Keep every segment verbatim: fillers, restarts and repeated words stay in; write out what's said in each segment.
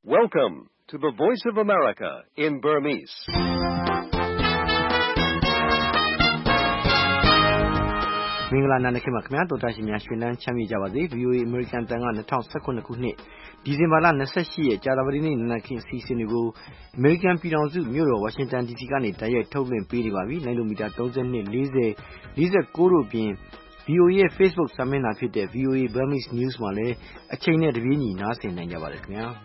Welcome to the Voice of America in Burmese. ။မင်္ဂလာနံနက်ခင်းပါခင်ဗျာတော်တာရှင်များရှင်လန်းချမ်းမြေ့ကြပါစေ V O A American တန်က၂၀၁၇ခုနှစ်ဒီဇင်ဘာလ၂၈ရက်ကြာသပတေးနေ့နံနက်ခင်းအစီအစဉ်တွေကို American ပြည်ထောင်စုမြို့တော် Washington D C ကနေတိုက်ရိုက်ထုတ်လွှင့်ပေးနေပါပြီလိုင်းလိုမီတာ၃၂ ၄၀ ၄၉တို့ပြင်V O A ရဲ့ Facebook စာမျက်နှာဖြစ်တဲ့ V O A Burmese News မှာလည်းအချိန်နဲ့တပြေးညီနားဆင်နိုင်ကြပါတယ်ခင်ဗျာ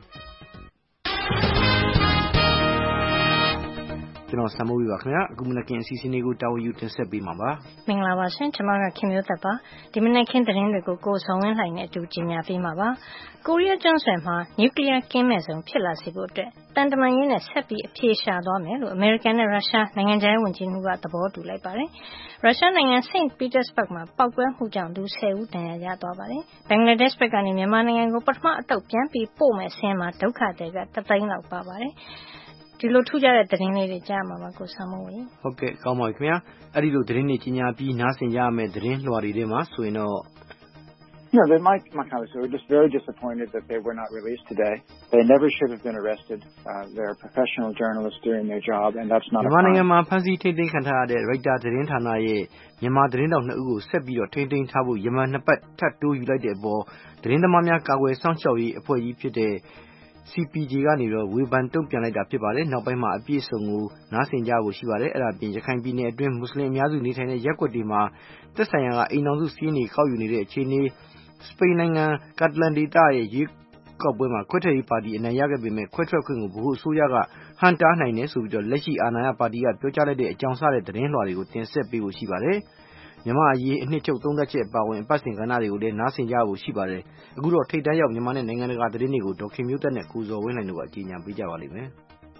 ကျွန်တော်ဆမ်မိုးပါခင်ဗျာအခုမနက်ခင်းအစီအစဉ်လေးကိုတာဝန်ယူတင်ဆက်ပေးမှာပါမင်္ဂလာပါရှင်ကျွန်မကခင်မျိုးသက်ပါဒီမနက်ခင်းသတင်းတွေကိုကိုဆောင်ဝင်းလှိုင်နဲ့အတူကြီးညာပေးမှာပါကိုရီးယားကျွန်းဆွယ်မှာနျူကလ িয়ার ကင်းမဲ့ဆုံးဖြစ်လာစေဖို့အတွက်တန်တမာရေးနဲ့ဆက်ပြီးအပြေရှာသွားမယ်လို့အမေရိကန်နဲ့ရုရှားနိုင်ငံခြားရေးဝန်ကြီးတို့ကသဘောတူလိုက်ပါတယ်ရုရှားနိုင်ငံ Saint Petersburg မှာပောက်ကွဲမှုကြောင့်လူ၁၀ဦးဒဏ်ရာရသွားပါတယ်ဘင်္ဂလားဒေ့ရှ်ဘက်ကနေမြန်မာနိုင်ငံကိုပထမအတုပ်ပြန်ပြီးပို့မဲ့ဆင်းမှာဒုက္ခတွေကတသိန်းလောက်ပါပါတယ်ဒီလိုထူးခြားတဲ့သတင်းလေးတွေကြားမှာပါကိုဆမ်းမိုးဝင်ဟုတ်ကဲ့ကောင်းပါပြီခင်ဗျာအဲ့ဒီလိုသတင်းတွေကြီးညာပြီးနားဆင်ကြရမယ့်သတင်းလွှာတွေထဲမှာဆိုရင်တော့ No, they might, Macau, so we're just very disappointed that they were not released today. They never should have been arrested. Uh, they're professional journalists doing their job, and that's not a crime. မြန်မာနိုင်ငံမှာဖမ်းဆီးထိန်းသိမ်းခံထားရတဲ့ Reuters သတင်းဌာနရဲ့မြန်မာသတင်းတောက်နှစ်ဦးကိုဆက်ပြီးတော့ထိန်းသိမ်းထားဖို့ယမန်နှစ်ပတ်ထပ်တိုးယူလိုက်တဲ့အပေါ်သတင်းသမားများကာကွယ်စောင့်ရှောက်ရေးအဖွဲ့ကြီးဖြစ်တဲ့ C P J ကနေတော့ဝေဖန်တုံ့ပြန်လိုက်တာဖြစ်ပါတယ်နောက်ပိုင်းမှာအပြည့်စုံကိုနားဆင်ကြဖို့ရှိပါတယ်အဲ့ဒါပြင်ရခိုင်ပြည်နယ်အတွင်းမွတ်စလင်အများစုနေထိုင်တဲ့ရပ်ကွက်တွေမှာသက်ဆိုင်ရာကအိမ်တော်စုစီးနေကောက်ယူနေတဲ့အခြေအနေစပိန်နိုင်ငံကတ်တလန်ဒေသရဲ့ရွေးကောက်ပွဲမှာခွဲထွက်ရေးပါတီအနိုင်ရခဲ့ပေမဲ့ခွဲထွက်ခွင့်ကိုဗဟိုအစိုးရကဟန်တားနိုင်တယ်ဆိုပြီးတော့လက်ရှိအာဏာရပါတီကပြောကြားလိုက်တဲ့အကြောင်းစတဲ့သတင်းလွှာတွေကိုတင်ဆက်ပေးဖို့ရှိပါတယ်မြန်မာအရေးအနှစ်ချုပ်သုံးသက်ချက်အပါအဝင်အပတ်စဉ်ကဏ္ဍတွေကိုလည်းနားဆင်ကြဖို့ရှိပါတယ်အခုတော့ထိပ်တန်းရောက်မြန်မာနဲ့နိုင်ငံတကာသတင်းတွေကိုဒေါက်ခင်မျိုးသက်နဲ့ကိုဇော်ဝင်းလှိုင်တို့ကကြီးညာပေးကြပါလိမ့်မယ်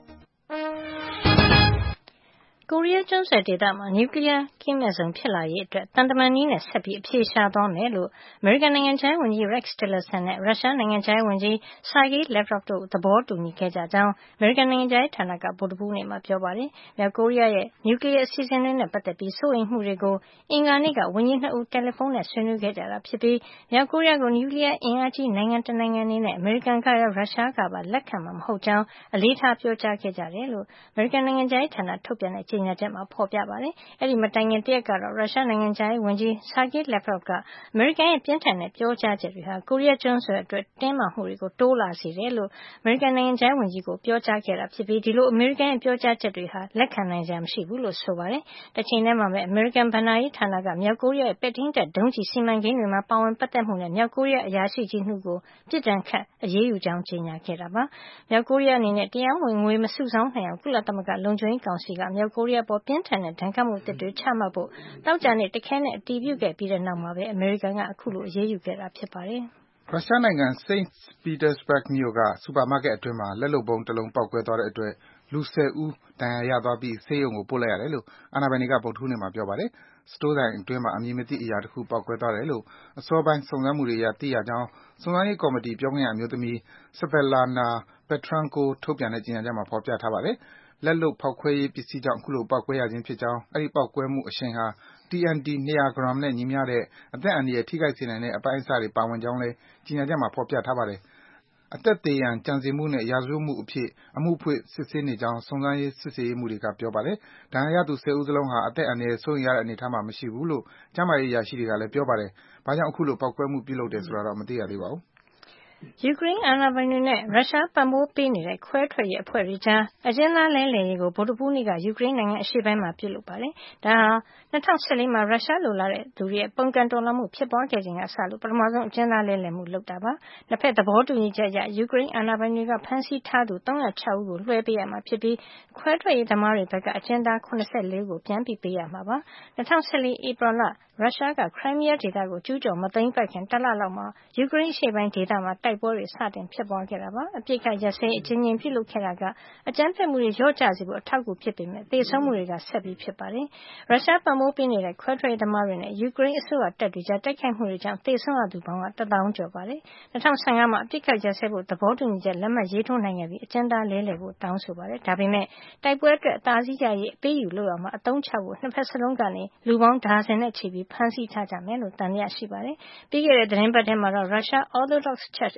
ကိုရီးယားကျွန်းဆွယ်ဒေသမှာနျူကလ িয়ার ကင်းမဲ့ဆုံးဖြစ်လာရေးအတွက်တန်တမာနည်းနဲ့ဆက်ပြီးအပြေရှာသွားမယ်လို့အမေရိကန်နိုင်ငံခြားရေးဝန်ကြီး Rex Tillerson နဲ့ရုရှားနိုင်ငံခြားရေးဝန်ကြီး Sergei Lavrov တို့သဘောတူညီခဲ့ကြကြောင်းအမေရိကန်နိုင်ငံခြားရေးဌာနကဗုဒ္ဓဟူးနေ့မှာပြောပါတယ်။မြောက်ကိုရီးယားရဲ့နျူကလ িয়ার အစီအစဉ်တွေနဲ့ပတ်သက်ပြီးစိုးရိမ်မှုတွေကိုအင်္ဂါနေ့ကဝန်ကြီးနှစ်ဦးတယ်လီဖုန်းနဲ့ဆွေးနွေးခဲ့ကြတာဖြစ်ပြီးမြောက်ကိုရီးယားကိုနျူကလ িয়ার အင်အားကြီးနိုင်ငံတနိုင်ငံအနေနဲ့အမေရိကန်ကရောရုရှားကပါလက်ခံမှာမဟုတ်ကြောင်းအလေးထားပြောကြားခဲ့ကြတယ်လို့အမေရိကန်နိုင်ငံခြားရေးဌာနထုတ်ပြန်တဲ့ကြေညာချက်မှာဖော်ပြပါတယ်။အဲဒီမတိုင်ခင်တရက်ကတော့ရုရှားနိုင်ငံခြားရေးဝန်ကြီး Sergei Lavrov ကအမေရိကန်ရဲ့ပြင်းထန်တဲ့ပြောကြားချက်တွေဟာကိုရီးယားကျွန်းဆွယ်အတွက်တင်းမာမှုတွေကိုတိုးလာစေတယ်လို့အမေရိကန်နိုင်ငံခြားရေးဝန်ကြီးကိုပြောကြားခဲ့တာဖြစ်ပြီးဒီလိုအမေရိကန်ရဲ့ပြောကြားချက်တွေဟာလက်ခံနိုင်စရာမရှိဘူးလို့ဆိုပါတယ်။တချိန်တည်းမှာပဲအမေရိကန်ဗဏ္ဍာရေးဌာနကမြောက်ကိုရီးယားရဲ့ပဲ့ထိန်းတပ်ဒုံးကျည်စီမံကိန်းတွေမှာပါဝင်ပတ်သက်မှုနဲ့မြောက်ကိုရီးယားအရာရှိကြီးနှစ်ဦးကိုပြစ်ဒဏ်ခတ်အရေးယူကြောင်းကြေညာခဲ့တာပါ။မြောက်ကိုရီးယားအနေနဲ့တရားဝင်ငွေမစုဆောင်းနိုင်အောင်ကုလသမဂ္ဂလုံခြုံရေးကောင်စီကမြောက်ကိုရီးယားပေါ်ပြင်းထန်တဲ့ဒဏ်ခတ်မှုတွေချမှတ်ဖို့တောက်ကြနေတခဲနဲ့အတည်ပြုခဲ့ပြီးတဲ့နောက်မှာပဲအမေရိကန်ကအခုလိုအရေးယူခဲ့တာဖြစ်ပါတယ်ရုရှားနိုင်ငံ Saint Petersburg မြို့ကစူပါမားကက်အတွင်းမှာလက်လုပ်ဗုံးတစ်လုံးပေါက်ကွဲသွားတဲ့အတွက်လူ၁၀ဦးဒဏ်ရာရသွားပြီးဆေးရုံကိုပို့လိုက်ရတယ်လို့အာဏာပိုင်တွေကဗုဒ္ဓဟူးနေ့မှာပြောပါတယ်။စတိုးဆိုင်အတွင်းမှာအမည်မသိအရာတစ်ခုပေါက်ကွဲသွားတယ်လို့အစောပိုင်းစုံစမ်းမှုတွေအရသိရကြောင်းစုံစမ်းရေးကော်မတီပြောခွင့်ရအမျိုးသမီး Svetlana Petrenko ထုတ်ပြန်တဲ့ကြေညာချက်မှာဖော်ပြထားပါတယ်။လက်လုပ်ဖောက်ခွဲရေးပစ္စည်းကြောင့်အခုလိုပေါက်ကွဲရခြင်းဖြစ်ကြောင်းအဲဒီပေါက်ကွဲမှုအရှိန်ဟာ T N T ၂၀၀ ဂရမ်နဲ့ညီမျှတဲ့အသက်အန္တရာယ်ထိခိုက်စေနိုင်တဲ့အပိုင်းအစတွေပါဝင်ကြောင်းလည်းကြေညာချက်မှာဖော်ပြထားပါတယ်။အသက်သေရန်ကြံစည်မှုနဲ့ရာဇဝတ်မှုအဖြစ်အမှုဖွင့်စစ်ဆေးနေကြောင်းစုံစမ်းရေးစစ်ဆေးရေးမှူးတွေကပြောပါတယ်။ဒဏ်ရာရသူ၁၀ဦးစလုံးဟာအသက်အန္တရာယ်စိုးရိမ်ရတဲ့အနေအထားမှာမရှိဘူးလို့ကျန်းမာရေးအရာရှိတွေကလည်းပြောပါတယ်။ဘာကြောင့်အခုလိုပေါက်ကွဲမှုပြုလုပ်တယ်ဆိုတာတော့မသိရသေးပါဘူး။ယူကရိန်းအာဏာပိုင်တွေနဲ့ရုရှားပံ့ပိုးပေးနေတဲ့ခွဲထွက်ရေးအဖွဲ့တွေကြားအကျဉ်းသားလဲလှယ်ရေးကိုဗုဒ္ဓဟူးနေ့ကယူကရိန်းနိုင်ငံအရှေ့ပိုင်းမှာပြုလုပ်ပါတယ်။ဒါဟာ၂၀၁၄မှာရုရှားလိုလားတဲ့သူတွေရဲ့ပုံကန်တော်လှန်မှုဖြစ်ပွားခဲ့ချိန်ကစလို့ပထမဆုံးအကျဉ်းသားလဲလှယ်မှုလုပ်တာပါ။နှစ်ဖက်သဘောတူညီချက်အရယူကရိန်းအာဏာပိုင်တွေကဖမ်းဆီးထားသူ၃၀၆ဦးကိုလွှဲပေးရမှာဖြစ်ပြီးခွဲထွက်ရေးသမားတွေဘက်ကအကျဉ်းသား၇၄ဦးကိုပြန်ပြီးပေးရမှာပါ။၂၀၁၄ဧပြီလရုရှားကခရိုင်းမီးယားဒေသကိုကျူးကျော်မသိမ်းပိုက်ခင်တလလောက်မှာယူကရိန်းအရှေ့ပိုင်းဒေသမှာတိုက်ပွဲတွေစတင်ဖြစ်ပွားခဲ့တာပါ။အပြစ်ကရက်စဲအချင်းချင်းပြုလုပ်ခဲ့တာကအကြမ်းဖက်မှုတွေလျော့ကျစေဖို့အထောက်အကူဖြစ်ပေမဲ့သေဆုံးမှုတွေကဆက်ပြီးဖြစ်ပါတယ်။ရုရှားပံ့ပိုးပေးနေတဲ့ခွဲထွက်ရေးသမားတွေနဲ့ယူကရိန်းအစိုးရတပ်တွေကြားတိုက်ခိုက်မှုတွေကြောင့်သေဆုံးရသူပေါင်းကတသောင်းကျော်ပါတယ်။၂၀၁၅မှာအပြစ်ကရက်စဲဖို့သဘောတူညီချက်လက်မှတ်ရေးထိုးနိုင်ခဲ့ပြီးအကျဉ်းသားလဲလှယ်ဖို့တောင်းဆိုပါတယ်။ဒါပေမဲ့တိုက်ပွဲအတွက်အသာစီးရရေးအပေးယူလို့ရမှာအသုံးချဖို့နှစ်ဖက်စလုံးကနေလူပေါင်းဒါဇင်နဲ့ချီပြီးဖမ်းဆီးထားကြမယ်လို့တန်ရရှိပါတယ်။ပြီးခဲ့တဲ့သတင်းပတ်ထဲမှာတော့ရုရှား Orthodox Church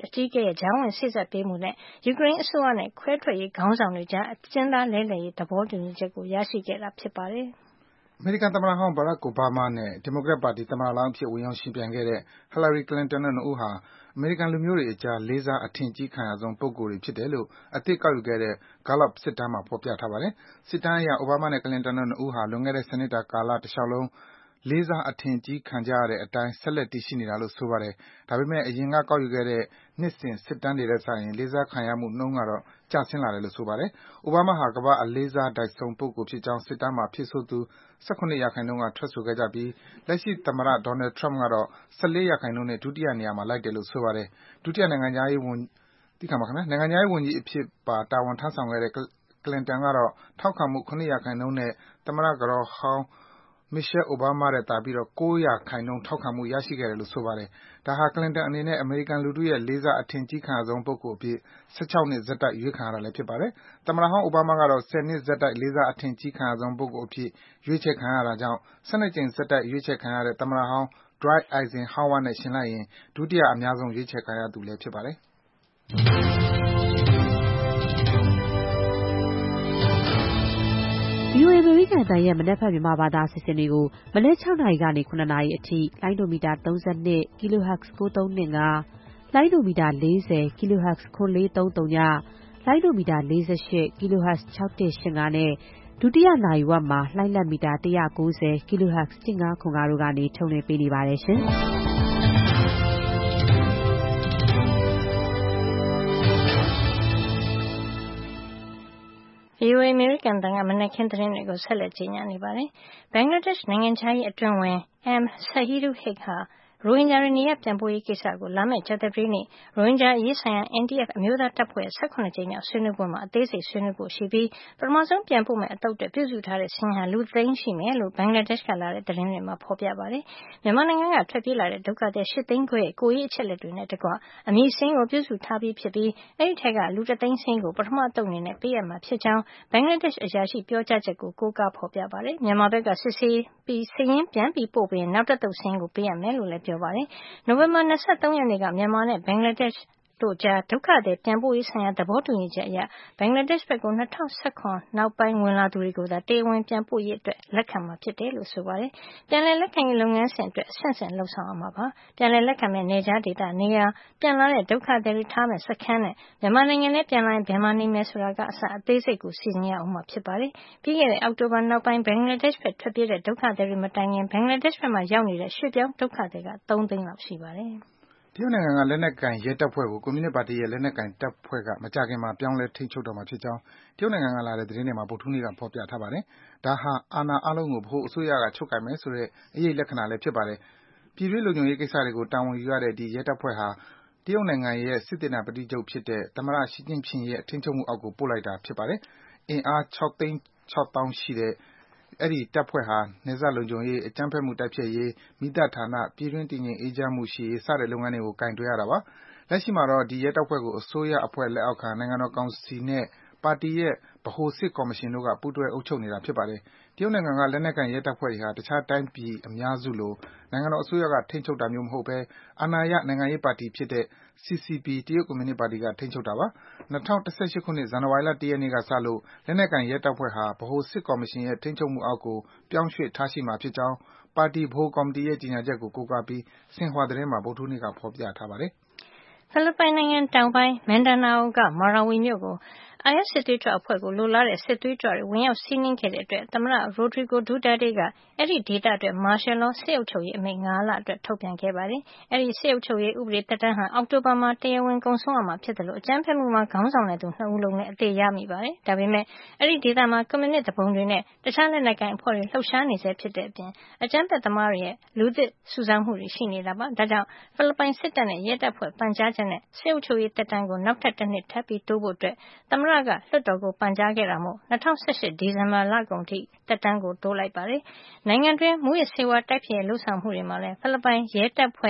အကြီးအကဲရဲ့ကြားဝင်စေ့စပ်ပေးမှုနဲ့ယူကရိန်းအစိုးရနဲ့ခွဲထွက်ရေးခေါင်းဆောင်တွေကြားအကျဉ်းသားလဲလှယ်ရေးသဘောတူညီချက်ကိုရရှိခဲ့တာဖြစ်ပါတယ်။အမေရိကန်သမ္မတဟောင်း Barack Obama နဲ့ ဒီမိုကရက်ပါတီသမ္မတလောင်းအဖြစ်ဝင်ရောက်ယှဉ်ပြိုင်ခဲ့တဲ့ Hillary Clinton တို့နှစ်ဦးဟာ အမေရိကန်လူမျိုးတွေအကြား လေးစားအထင်ကြီးခံရဆုံးပုဂ္ဂိုလ်တွေဖြစ်တယ်လို့ အသစ်ကောက်ယူခဲ့တဲ့ Gallup စစ်တမ်းမှာ ဖော်ပြထားပါတယ်။ စစ်တမ်းအရ Obama နဲ့ Clinton တို့နှစ်ဦးဟာ လွန်ခဲ့တဲ့ ဆယ်နှစ်တာကာလတလျှောက်လုံး လေးစားအထင်ကြီးခံကြရတဲ့အတိုင်း ဆက်လက်တည်ရှိနေတာလို့ ဆိုပါတယ်။ ဒါပေမယ့် အရင်ကကောက်ယူခဲ့တဲ့ နှစ်စဉ်စစ်တမ်းတွေထက်စာရင် လေးစားခံရမှုနှုန်းကတော့ ကျဆင်းလာတယ်လို့ ဆိုပါတယ်။ Obama ဟာ ကမ္ဘာ့အလေးစားထိုက်ဆုံးပုဂ္ဂိုလ်ဖြစ်ကြောင်း စစ်တမ်းမှာ ဖြေဆိုသူ ၁၇ ရာခိုင်နှုန်းက ထွက်ဆိုခဲ့ကြပြီး လက်ရှိသမ္မတ Donald Trump ကတော့ ၁၄ ရာခိုင်နှုန်းနဲ့ ဒုတိယနေရာမှာ လိုက်တယ်လို့ ဆိုပါတယ်။ ဒုတိယနိုင်ငံခြားရေးဝန်ကြီးအဖြစ်ပါ တာဝန်ထမ်းဆောင်ခဲ့တဲ့ Clinton ကတော့ ထောက်ခံမှု ၇ ရာခိုင်နှုန်းနဲ့ သမ္မတကတော်ဟောင်း Michelle Obama ထက်သာပြီး ၉ ရာခိုင်နှုန်းထောက်ခံမှုရရှိခဲ့တယ်လို့ ဆိုပါတယ်။ ဒါဟာ Clinton အနေနဲ့ အမေရိကန်လူထုရဲ့ လေးစားအထင်ကြီးခံရဆုံးပုဂ္ဂိုလ်အဖြစ် ၁၆ နှစ်ဆက်တိုက် အရွေးခံရတာလည်း ဖြစ်ပါတယ်။ သမ္မတဟောင်း Obama ကတော့ ၁၀ နှစ်ဆက်တိုက် လေးစားအထင်ကြီးခံရဆုံးပုဂ္ဂိုလ်အဖြစ် ရွေးချယ်ခံရတာကြောင့် ၁၂ ကြိမ်ဆက်တိုက် ရွေးချယ်ခံရတဲ့ သမ္မတဟောင်း Dwight Eisenhower နဲ့ ယှဉ်လိုက်ရင် ဒုတိယအများဆုံး ရွေးချယ်ခံရသူလည်း ဖြစ်ပါတယ်။ VOA အမေရိကန်အသံရဲ့မနက်ဖြန်မြန်မာဘာသာအစီအစဉ်တွေကို မနက် ၆ နာရီကနေ ၇ နာရီအထိ လိုင်းဒိုမီတာ ၃၂ kHz ၉၃၂၅ လိုင်းဒိုမီတာ ၄၀ kHz ၇၄၃၀ လိုင်းဒိုမီတာ ၄၈ kHz ၆၁၈၅ နဲ့ ဒုတိယနာရီဝက်မှာ လှိုင်းလတ်မီတာ ၁၉၀ kHz ၁၅၇၅ တို့ကနေ ထုတ်လွှင့်ပေးနေပါတယ်ရှင်။ VOA အမေရိကန်အသံကမနက်ခင်းသတင်းတွေကိုဆက်လက်ကြီးညာနေပါတယ်။ ဘင်္ဂလားဒေ့ရှ်နိုင်ငံခြားရေးအတွင်းဝန် M. Shahidul Haque ဟာရိုဟင်ဂျာတွေနေရပ်ပြန်ပို့ရေးကိစ္စကိုလာမယ့်ကြာသပတေးနေ့ရိုဟင်ဂျာအရေးဆိုင်ရာ N T F အမျိုးသားတပ်ဖွဲ့ရဲ့ ၁၇ ကြိမ်မြောက်ဆွေးနွေးပွဲမှာအသေးစိတ်ဆွေးနွေးဖို့ရှိပြီးပထမဆုံးပြန်ပို့မယ့်အသုတ်အတွက်ပြုစုထားတဲ့စာရင်းဟာလူတသိန်းရှိမယ်လို့ဘင်္ဂလားဒေ့ရှ်ကလာတဲ့သတင်းတွေမှာဖော်ပြပါတယ်။မြန်မာနိုင်ငံကထွက်ပြေးလာတဲ့ဒုက္ခသည်၈သိန်းခွဲရဲ့ကိုယ်ရေးအချက်လက်တွေနဲ့တကွအမည်စာရင်းကိုပြုစုထားပြီးဖြစ်ပြီးအဲဒီထဲကလူတသိန်းစာရင်းကိုပထမအသုတ်အနေနဲ့ပေးအပ်မှာဖြစ်ကြောင်းဘင်္ဂလားဒေ့ရှ်အရာရှိပြောကြားချက်ကိုကိုးကားဖော်ပြပါတယ်။မြန်မာဘက်ကစစ်ဆေးပြီးစာရင်းပြန်ပို့ပေးရင်နောက်တသုတ်စာရင်းကိုပေးအပ်မယ်လို့လည်းပြောပါတယ်။နိုဝင်ဘာ၂၃ ရက်နေ့ကမြန်မာနဲ့ဘင်္ဂလားဒေ့ရှ်တို့ကြားဒုက္ခသည်ပြန်ပို့ရေးဆိုင်ရာသဘောတူညီချက်အရဘင်္ဂလားဒေ့ရှ်ဘက်ကို၂၀၁၇နောက်ပိုင်းဝင်လာသူတွေကိုသာတရားဝင်ပြန်ပို့ရေးအတွက်လက်ခံမှာဖြစ်တယ်လို့ဆိုပါတယ်။ပြန်လည်လက်ခံရေးလုပ်ငန်းစဉ်အတွက်အဆင့်ဆင့်လုပ်ဆောင်ရမှာပါ။ပြန်လည်လက်ခံမယ့်နယ်ခြားဒေသနေရာပြန်လာတဲ့ဒုက္ခသည်တွေထားမယ့်စခန်းနဲ့မြန်မာနိုင်ငံထဲပြန်လာရင်ဘယ်မှာနေမယ်ဆိုတာကအစအသေးစိတ်ကိုစီစဉ်ရအောင်မှာဖြစ်ပါတယ်။ပြီးခဲ့တဲ့အောက်တိုဘာနောက်ပိုင်းဘင်္ဂလားဒေ့ရှ်ဘက်ထွက်ပြေးတဲ့ဒုက္ခသည်တွေမတိုင်ခင်ဘင်္ဂလားဒေ့ရှ်ဘက်မှာရောက်နေတဲ့ရွှေ့ပြောင်းဒုက္ခသည်ကသုံးသိန်းလောက်ရှိပါတယ်။တရုတ်နိုင်ငံကလက်နက်ကိုင်ရဲတပ်ဖွဲ့ကိုကွန်မြူနစ်ပါတီရဲ့လက်နက်ကိုင်တပ်ဖွဲ့ကမကြာခင်မှာပြောင်းလဲထိန်းချုပ်တော့မှာဖြစ်ကြောင်းတရုတ်နိုင်ငံကလာတဲ့သတင်းတွေမှာဗုဒ္ဓဟူးနေ့ကဖော်ပြထားပါတယ်။ဒါဟာအာဏာအားလုံးကိုဗဟိုအစိုးရကချုပ်ကိုင်မယ်ဆိုတဲ့အရိပ်လက္ခဏာလည်းဖြစ်ပါတယ်။ပြည်တွင်းလုံခြုံရေးကိစ္စတွေကိုတာဝန်ယူရတဲ့ဒီရဲတပ်ဖွဲ့ဟာတရုတ်နိုင်ငံရဲ့စစ်သေနာပတိချုပ်ဖြစ်တဲ့သမ္မတရှီကျင့်ဖျင်ရဲ့ထိန်းချုပ်မှုအောက်ကိုပို့လိုက်တာဖြစ်ပါတယ်။အင်အား၆သိန်း၆သောင်းရှိတဲ့အဲဒီတပ်ဖွဲ့ဟာနယ်စပ်လုံခြုံရေး၊အကြမ်းဖက်မှုတိုက်ဖျက်ရေး၊မီးသတ်ဌာန၊ပြည်တွင်းတည်ငြိမ်အေးချမ်းမှုရှိရေးစတဲ့လုပ်ငန်းတွေကိုကိုင်တွယ်ရတာပါ။လက်ရှိမှာတော့ဒီရဲတပ်ဖွဲ့ကိုအစိုးရအဖွဲ့လက်အောက်ခံနိုင်ငံတော်ကောင်စီနဲ့ပါတီရဲ့ဗဟိုစစ်ကော်မရှင်တို့ကပူးတွဲအုပ်ချုပ်နေတာဖြစ်ပါတယ်။တရုတ်နိုင်ငံကလက်နက်ကိုင်ရဲတပ်ဖွဲ့တွေဟာတခြားတိုင်းပြည်အများစုလိုနိုင်ငံတော်အစိုးရကထိန်းချုပ်တာမျိုးမဟုတ်ဘဲအာဏာရနိုင်ငံရေးပါတီဖြစ်တဲ့ C C P တရုတ်ကွန်မြူနစ်ပါတီကထိန်းချုပ်တာပါ။၂၀၁၈ခုနှစ်ဇန်နဝါရီလ၁ရက်နေ့ကစလို့လက်နက်ကိုင်ရဲတပ်ဖွဲ့ဟာဗဟိုစစ်ကော်မရှင်ရဲ့ထိန်းချုပ်မှုအောက်ကိုပြောင်းရွှေ့ထားရှိမှာဖြစ်ကြောင်းပါတီဗဟိုကော်မတီရဲ့ကြေညာချက်ကိုကိုးကားပြီးဆင်ဟွာသတင်းမှာဗုဒ္ဓဟူးနေ့ကဖော်ပြထားပါတယ်။ဖိလစ်ပိုင်နိုင်ငံတောင်ပိုင်းမင်ဒါနာအိုကမာရာဝီမြို့ကိုအိုင်အက်စ်စစ်သွေးကြွအဖွဲ့ကိုလိုလားတဲ့စစ်သွေးကြွတွေဝင်ရောက်စီးနင်းခဲ့တဲ့အတွက်သမ္မတ Rodrigo Duterte ကအဲဒီဒေသအတွက် Martial Law စစ်အုပ်ချုပ်ရေးအမိန့်၅လအတွက်ထုတ်ပြန်ခဲ့ပါတယ်။အဲဒီစစ်အုပ်ချုပ်ရေးဥပဒေသက်တမ်းဟာအောက်တိုဘာမှာတရားဝင်ကုန်ဆုံးရမှာဖြစ်တယ်လို့အကြမ်းဖက်မှုမှာခေါင်းဆောင်တဲ့သူနှစ်ဦးလုံးလည်းအသေရမိပါတယ်။ဒါပေမဲ့အဲဒီဒေသမှာကွန်မြူနစ်သူပုန်တွေနဲ့တခြားလက်နက်ကိုင်အဖွဲ့တွေလှုပ်ရှားနေဆဲဖြစ်တဲ့အပြင်အကြမ်းဖက်သမားတွေရဲ့လူသစ်စုဆောင်းမှုတွေရှိနေတာပါ။ဒါကြောင့်ဖိလစ်ပိုင်စစ်တပ်နဲ့ရဲတပ်ဖွဲ့ပန်ကြားချက်နဲ့စစ်အုပ်ချုပ်ရေးသက်တမ်းကိုနောက်ထပ်တစ်နှစ်ထပ်ပြီးတိုးဖို့အတွက်သမ္မတကလွှတ်တော်ကိုပန်ကြားခဲ့တာမို့၂၀၁၈ဒီဇင်ဘာလကုန်ထိသက်တမ်းကိုတိုးလိုက်ပါတယ်။နိုင်ငံတွင်းမူးယစ်ဆေးဝါးတိုက်ဖျက်ရေးလှုပ်ဆောင်မှုတွေမှာလည်းဖိလစ်ပိုင်ရဲတပ်ဖွဲ့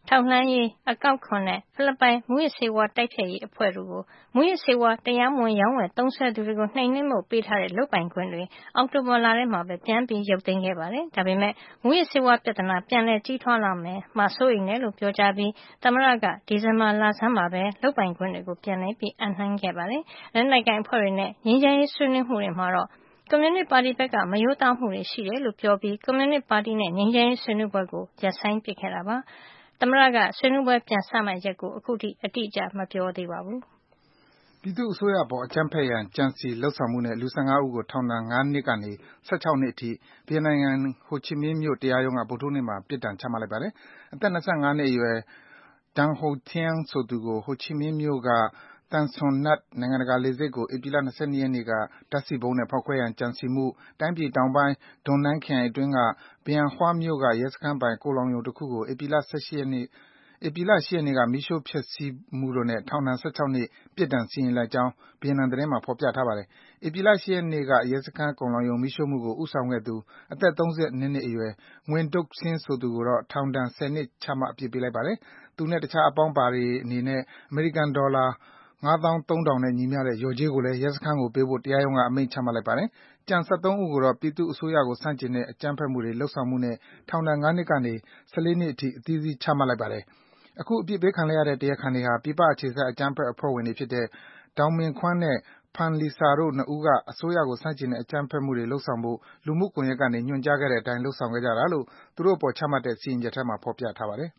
ထောက်လှမ်းရေးအကောက်ခွန်နဲ့ဖိလစ်ပိုင်မူရစ်ဆေးဝါးတိုက်ဖျက်ရေးအဖွဲ့တို့ကိုမူရစ်ဆေးဝါးတရားမဝင်ရောင်းဝယ်သုံးစွဲသူတွေကိုနှိမ်နင်းမှုပေးထားတဲ့လုပ်ပိုင်ခွင့်တွေအောက်တိုဘာလထဲမှာပဲပြန်ပြီးရုပ်သိမ်းခဲ့ပါတယ်။ဒါပေမဲ့မူရစ်ဆေးဝါးပြဿနာပြန်လည်ကြီးထွားလာမယ်မှစိုးရိမ်တယ်လို့ပြောကြားပြီးသမ္မတကဒီဇင်ဘာလဆန်းမှာပဲလုပ်ပိုင်ခွင့်တွေကိုပြန်လည်ပြီးအပ်နှံခဲ့ပါတယ်။လက်နက်ကိုင်အဖွဲ့တွေနဲ့ငြိမ်းချမ်းရေးဆွေးနွေးမှုတွေမှာတော့ကွန်မြူနစ်ပါတီဘက်ကမရိုးသားမှုတွေရှိတယ်လို့ပြောပြီးကွန်မြူနစ်ပါတီနဲ့ငြိမ်းချမ်းရေးဆွေးနွေးပွဲကိုရပ်ဆိုင်းပစ်ခဲ့တာပါ။သမ္မတကဆွေးနွေးပွဲပြန်စမယ့်ရက်ကိုအခုထိအတိအကျမပြောသေးပါဘူး။ပြည်သူ့အစိုးရပေါ်အကြမ်းဖက်ရန်ကြံစီလှုပ်ဆောင်မှုနဲ့လူ၁၅ဦးကိုထောင်ဒဏ်၅နှစ်ကနေ၁၆နှစ်အထိဗီယက်နိုင်ငံဟိုချီမင်းမြို့တရားရုံးကဗုဒ္ဓဟူးနေ့မှာပြစ်ဒဏ်ချမှတ်လိုက်ပါတယ်။အသက်၂၅နှစ်အရွယ် Dang Ho Thien ဆိုသူကိုဟိုချီမင်းမြို့ကTan Son Nhat နိုင်ငံတကာလေဆိပ်ကိုဧပြီလ၂၂ရက်နေ့ကဓါတ်ဆီဗုံးနဲ့ဖောက်ခွဲရန်ကြံစည်မှု၊တိုင်းပြည်တောင်ပိုင်း Da Nang ခရိုင်အတွင်းက Bien Hoa မြို့ကရဲစခန်းပိုင်ကုန်လှောင်ရုံတခုကိုဧပြီလ၈ရက်နေ့ကမီးရှို့ဖျက်ဆီးမှုတို့နဲ့ထောင်ဒဏ်၁၆နှစ်ပြစ်ဒဏ်စီရင်လိုက်ကြောင်းဗီယက်နမ်သတင်းမှာဖော်ပြထားပါတယ်။ဧပြီလ၈ရက်နေ့ကရဲစခန်းကုန်လှောင်ရုံမီးရှို့မှုကိုဦးဆောင်ခဲ့သူအသက်၃၂နှစ်အရွယ် Nguyen Doc Sin ဆိုသူကိုတော့ထောင်ဒဏ်၁၀နှစ်ချမှတ်အပြစ်ပေးလိုက်ပါတယ်။သူနဲ့တခြားအပေါင်းပါတွေအနေနဲ့အမေရိကန်ဒေါ်လာငါးသောင်းသုံးထောင်နဲ့ညီမျှတဲ့လျော်ကြေးကိုလည်းရဲစခန်းကိုပေးဖို့တရားရုံးကအမိန့်ချမှတ်လိုက်ပါတယ်။ကျန်၁၃ဦးကိုတော့ပြည်သူ့အစိုးရကိုဆန့်ကျင်တဲ့အကြမ်းဖက်မှုတွေလုပ်ဆောင်မှုနဲ့ထောင်ဒဏ်၅နှစ်ကနေ၁၄နှစ်အထိအသီးသီးချမှတ်လိုက်ပါတယ်။အခုအပြစ်ပေးခံလိုက်ရတဲ့တရားခံတွေဟာပြည်ပအခြေစိုက်အကြမ်းဖက်အဖွဲ့ဝင်တွေဖြစ်တဲ့ Dow Min Quan နဲ့ Phan Lisa တို့နှစ်ဦးကအစိုးရကိုဆန့်ကျင်တဲ့အကြမ်းဖက်မှုတွေလုပ်ဆောင်ဖို့လူမှုကွန်ရက်ကနေညွှန်ကြားခဲ့တဲ့အတိုင်းလုပ်ဆောင်ခဲ့ကြတာလို့သူတို့အပေါ်ချမှတ်တဲ့စီရင်ချက်ထဲမှာဖော်ပြထားပါတယ်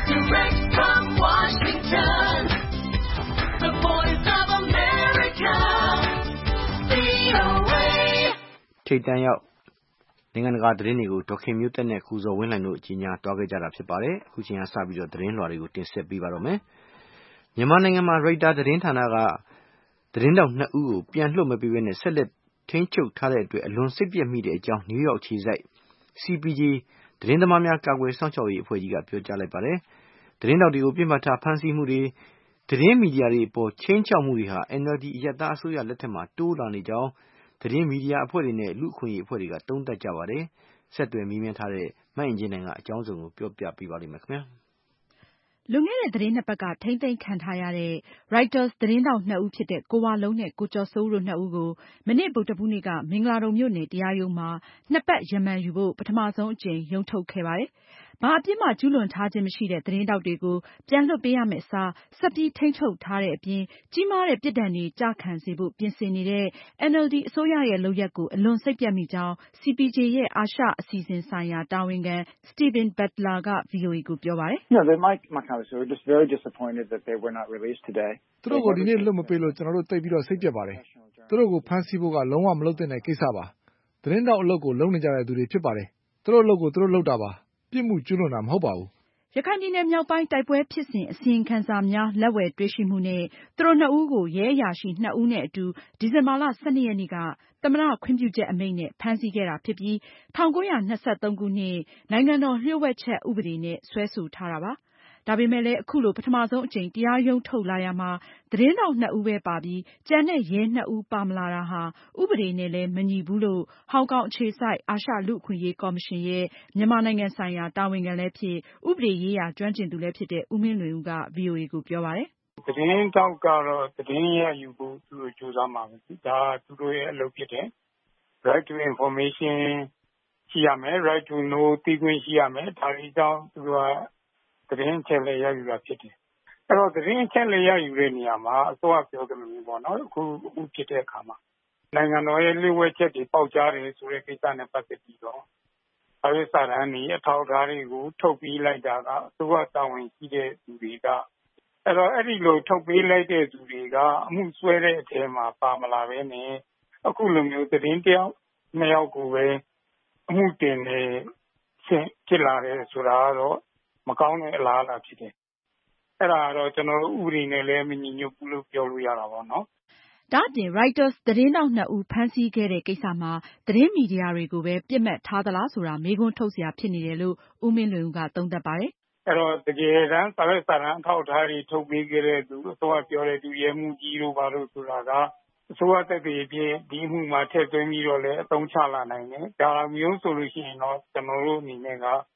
။ထိပ်တန်းရောက်နိုင်ငံတကာသတင်းတွေကိုဒေါ်ခင်မျိုးသက်နဲ့ကိုဇော်ဝင်းလှိုင်တို့ကြီးညာသွားခဲ့ကြတာဖြစ်ပါတယ်။အခုချိန်ကစပြီးတော့သတင်းလွှာတွေကိုတင်ဆက်ပေးပါတော့မယ်။မြန်မာနိုင်ငံမှာရိုက်တာသတင်းဌာနကသတင်းတောက်နှစ်ဦးကိုပြန်လွှတ်မပေးဘဲနဲ့ဆက်လက်ထိန်းချုပ်ထားတဲ့အတွက်အလွန်စိတ်ပျက်မိတဲ့အကြောင်းနယူးယောက်ခြေစိုက် C P J သတင်းသမားများကာကွယ်စောင့်ရှောက်ရေးအဖွဲ့ကြီးကပြောကြားလိုက်ပါတယ်။သတင်းတောက်တွေကိုပြစ်မှတ်ထားဖမ်းဆီးမှုတွေသတင်းမီဒီယာတွေအပေါ်ခြိမ်းခြောက်မှုတွေဟာ N L D အရပ်သားအစိုးရလက်ထက်မှာတိုးလာနေကြောင်းသတင်းမီဒီယာအဖွဲ့တွေနဲ့လူ့အခွင့်အရေးအဖွဲ့တွေကသုံးသပ်ကြပါတယ်။ဆက်သွယ်မေးမြန်းထားတဲ့မအင်ကြင်းနိုင်ကအကြောင်းစုံကိုပြောပြပေးပါလိမ့်မယ်ခင်ဗျာ။လွန်ခဲ့တဲ့သတင်းနှစ်ပတ်ကထိန်းသိမ်းခံထားရတဲ့ Reuters သတင်းထောက်နှစ်ဦးဖြစ်တဲ့ကိုဝလုံးနဲ့ကိုကျော်စိုးဦးတို့နှစ်ဦးကိုမနေ့ဗုဒ္ဓဟူးနေ့ကမင်္ဂလာဒုံမြို့နယ်တရားရုံးမှာနှစ်ပတ်ရမန်ယူဖို့ပထမဆုံးအကြိမ်ရုံးထုတ်ခဲ့ပါတယ်။ဘာအပြစ်မှကျူးလွန်ထားခြင်းမရှိတဲ့သတင်းထောက်တွေကိုပြန်လွှတ်ပေးရမယ့်အစားဆက်ပြီးထိန်းချုပ်ထားတဲ့အပြင်ကြီးမားတဲ့ပြစ်ဒဏ်တွေကျခံစေဖို့ပြင်ဆင်နေတဲ့ N L D အစိုးရရဲ့လုပ်ရပ်ကိုအလွန်စိတ်ပျက်မိကြောင်း C P J ရဲ့အာရှအစီအစဉ်ဆိုင်ရာတာဝန်ခံ Stephen Butler က ဗွီအိုအေကိုပြောပါတယ်။ No, they might, Macalester, were just very disappointed that they were not released today. သူတို့ကိုဒီနေ့လွှတ်မပေးလို့ကျွန်တော်တို့သိပြီးတော့စိတ်ပျက်ပါတယ်။သူတို့ကိုဖမ်းဆီးဖို့ကလုံးဝမလုပ်သင့်တဲ့ကိစ္စပါ။သတင်းတောက်အလုပ်ကိုလုပ်နေကြတဲ့သူတွေဖြစ်ပါတယ်။သူတို့အလုပ်ကိုသူတို့လုပ်တာပါ။ပြစ်မှုကျူးလွန်တာမဟုတ်ပါဘူး။ရခိုင်ပြည်နယ်မြောက်ပိုင်းတိုက်ပွဲဖြစ်စဉ်အစီရင်ခံစာများလက်ဝယ်တွေ့ရှိမှုနဲ့သူတို့နှစ်ဦးကိုရဲအရာရှိနှစ်ဦးနဲ့အတူဒီဇင်ဘာလ၁၂ရက်နေ့ကသမ္မတခွင့်ပြုချက်အမိန့်နဲ့ဖမ်းဆီးခဲ့တာဖြစ်ပြီး၁၉၂၃ခုနှစ်နိုင်ငံတော်လျှို့ဝှက်ချက်ဥပဒေနဲ့စွဲဆိုထားတာပါ။ဒါပေမဲ့လည်းအခုလိုပထမဆုံးအကြိမ်တရားရုံးထုတ်လာရမှာသတင်းထောက်နှစ်ဦးပဲပါပြီးကျန်တဲ့ရဲနှစ်ဦးပါမလာတာဟာဥပဒေနဲ့လည်းမညီဘူးလို့ဟောင်ကောင်အခြေစိုက်အာရှလူ့အခွင့်အရေးကော်မရှင်ရဲ့မြန်မာနိုင်ငံဆိုင်ရာတာဝန်ခံလည်းဖြစ်ဥပဒေရေးရာကျွမ်းကျင်သူလည်းဖြစ်တဲ့ဦးမင်းလွင်ဦးက ဗွီအိုအေကိုပြောပါတယ်။သတင်းတောက်ကတော့သတင်းရယူဖို့သူတို့ကြိုးစားမှာပဲ။ဒါသူတို့ရဲ့အလုပ်ဖြစ်တယ်။ Right to information ရှိရမယ်။ Right to know သိခွင့်ရှိရမယ်။ဒါတွေကြောင့်သူတို့ကသတင်းအချက်အလက်ရယူတာဖြစ်တယ်။အဲ့တော့သတင်းအချက်အလက်ရယူတဲ့နေရာမှာအစိုးရပြောသလိုမျိုးပေါ့နော်အခုအခုဖြစ်တဲ့အခါမှာနိုင်ငံတော်ရဲ့လျှို့ဝှက်ချက်တွေပေါက်ကြားတယ်ဆိုတဲ့ကိစ္စနဲ့ပတ်သက်ပြီးတော့အရေးစာတမ်းတွေအထောက်အထားတွေကိုထုတ်ပေးလိုက်တာကအစိုးရတာဝန်ရှိတဲ့သူတွေကအဲ့တော့အဲ့ဒီလိုထုတ်ပေးလိုက်တဲ့သူတွေကအမှုဆွဲတဲ့အထဲမှာပါမလာဘဲနဲ့အခုလိုမျိုးသတင်းတယောက်နှစ်ယောက်ကိုပဲအမှုတင်နေဖြစ်လာတယ်ဆိုတာကတော့မကောင်းတဲ့အလားအလာဖြစ်တယ်။အဲ့ဒါကတော့ကျွန်တော်တို့ဥပဒေနဲ့လည်းမညီညွတ်ဘူးလို့ပြောလို့ရတာပေါ့နော်။ဒါ့အပြင် Reuters သတင်းထောက်နှစ်ဦးဖမ်းဆီးခဲ့တဲ့ကိစ္စမှာသတင်းမီဒီယာတွေကိုပဲပစ်မှတ်ထားသလားဆိုတာမေးခွန်းထုတ်စရာဖြစ်နေတယ်လို့ဦးမင်းလွင်ဦးကသုံးသပ်ပါတယ်။အဲ့တော့တကယ်တမ်းစာရွက်စာတမ်းအထောက်အထားတွေထုတ်ပေးခဲ့တဲ့သူအစိုးရပြောတဲ့သူရဲမှုကြီးတို့ဘာလို့ဆိုတာကအစိုးရသက်သေအဖြစ်ဒီမှုမှာထည့်သွင်းပြီးတော့လည်းအသုံးချလာနိုင်တယ်။ဒါမျိုးဆိုလို့ရှိရင်တော့ကျွန်တော်တို့အနေနဲ့ကတ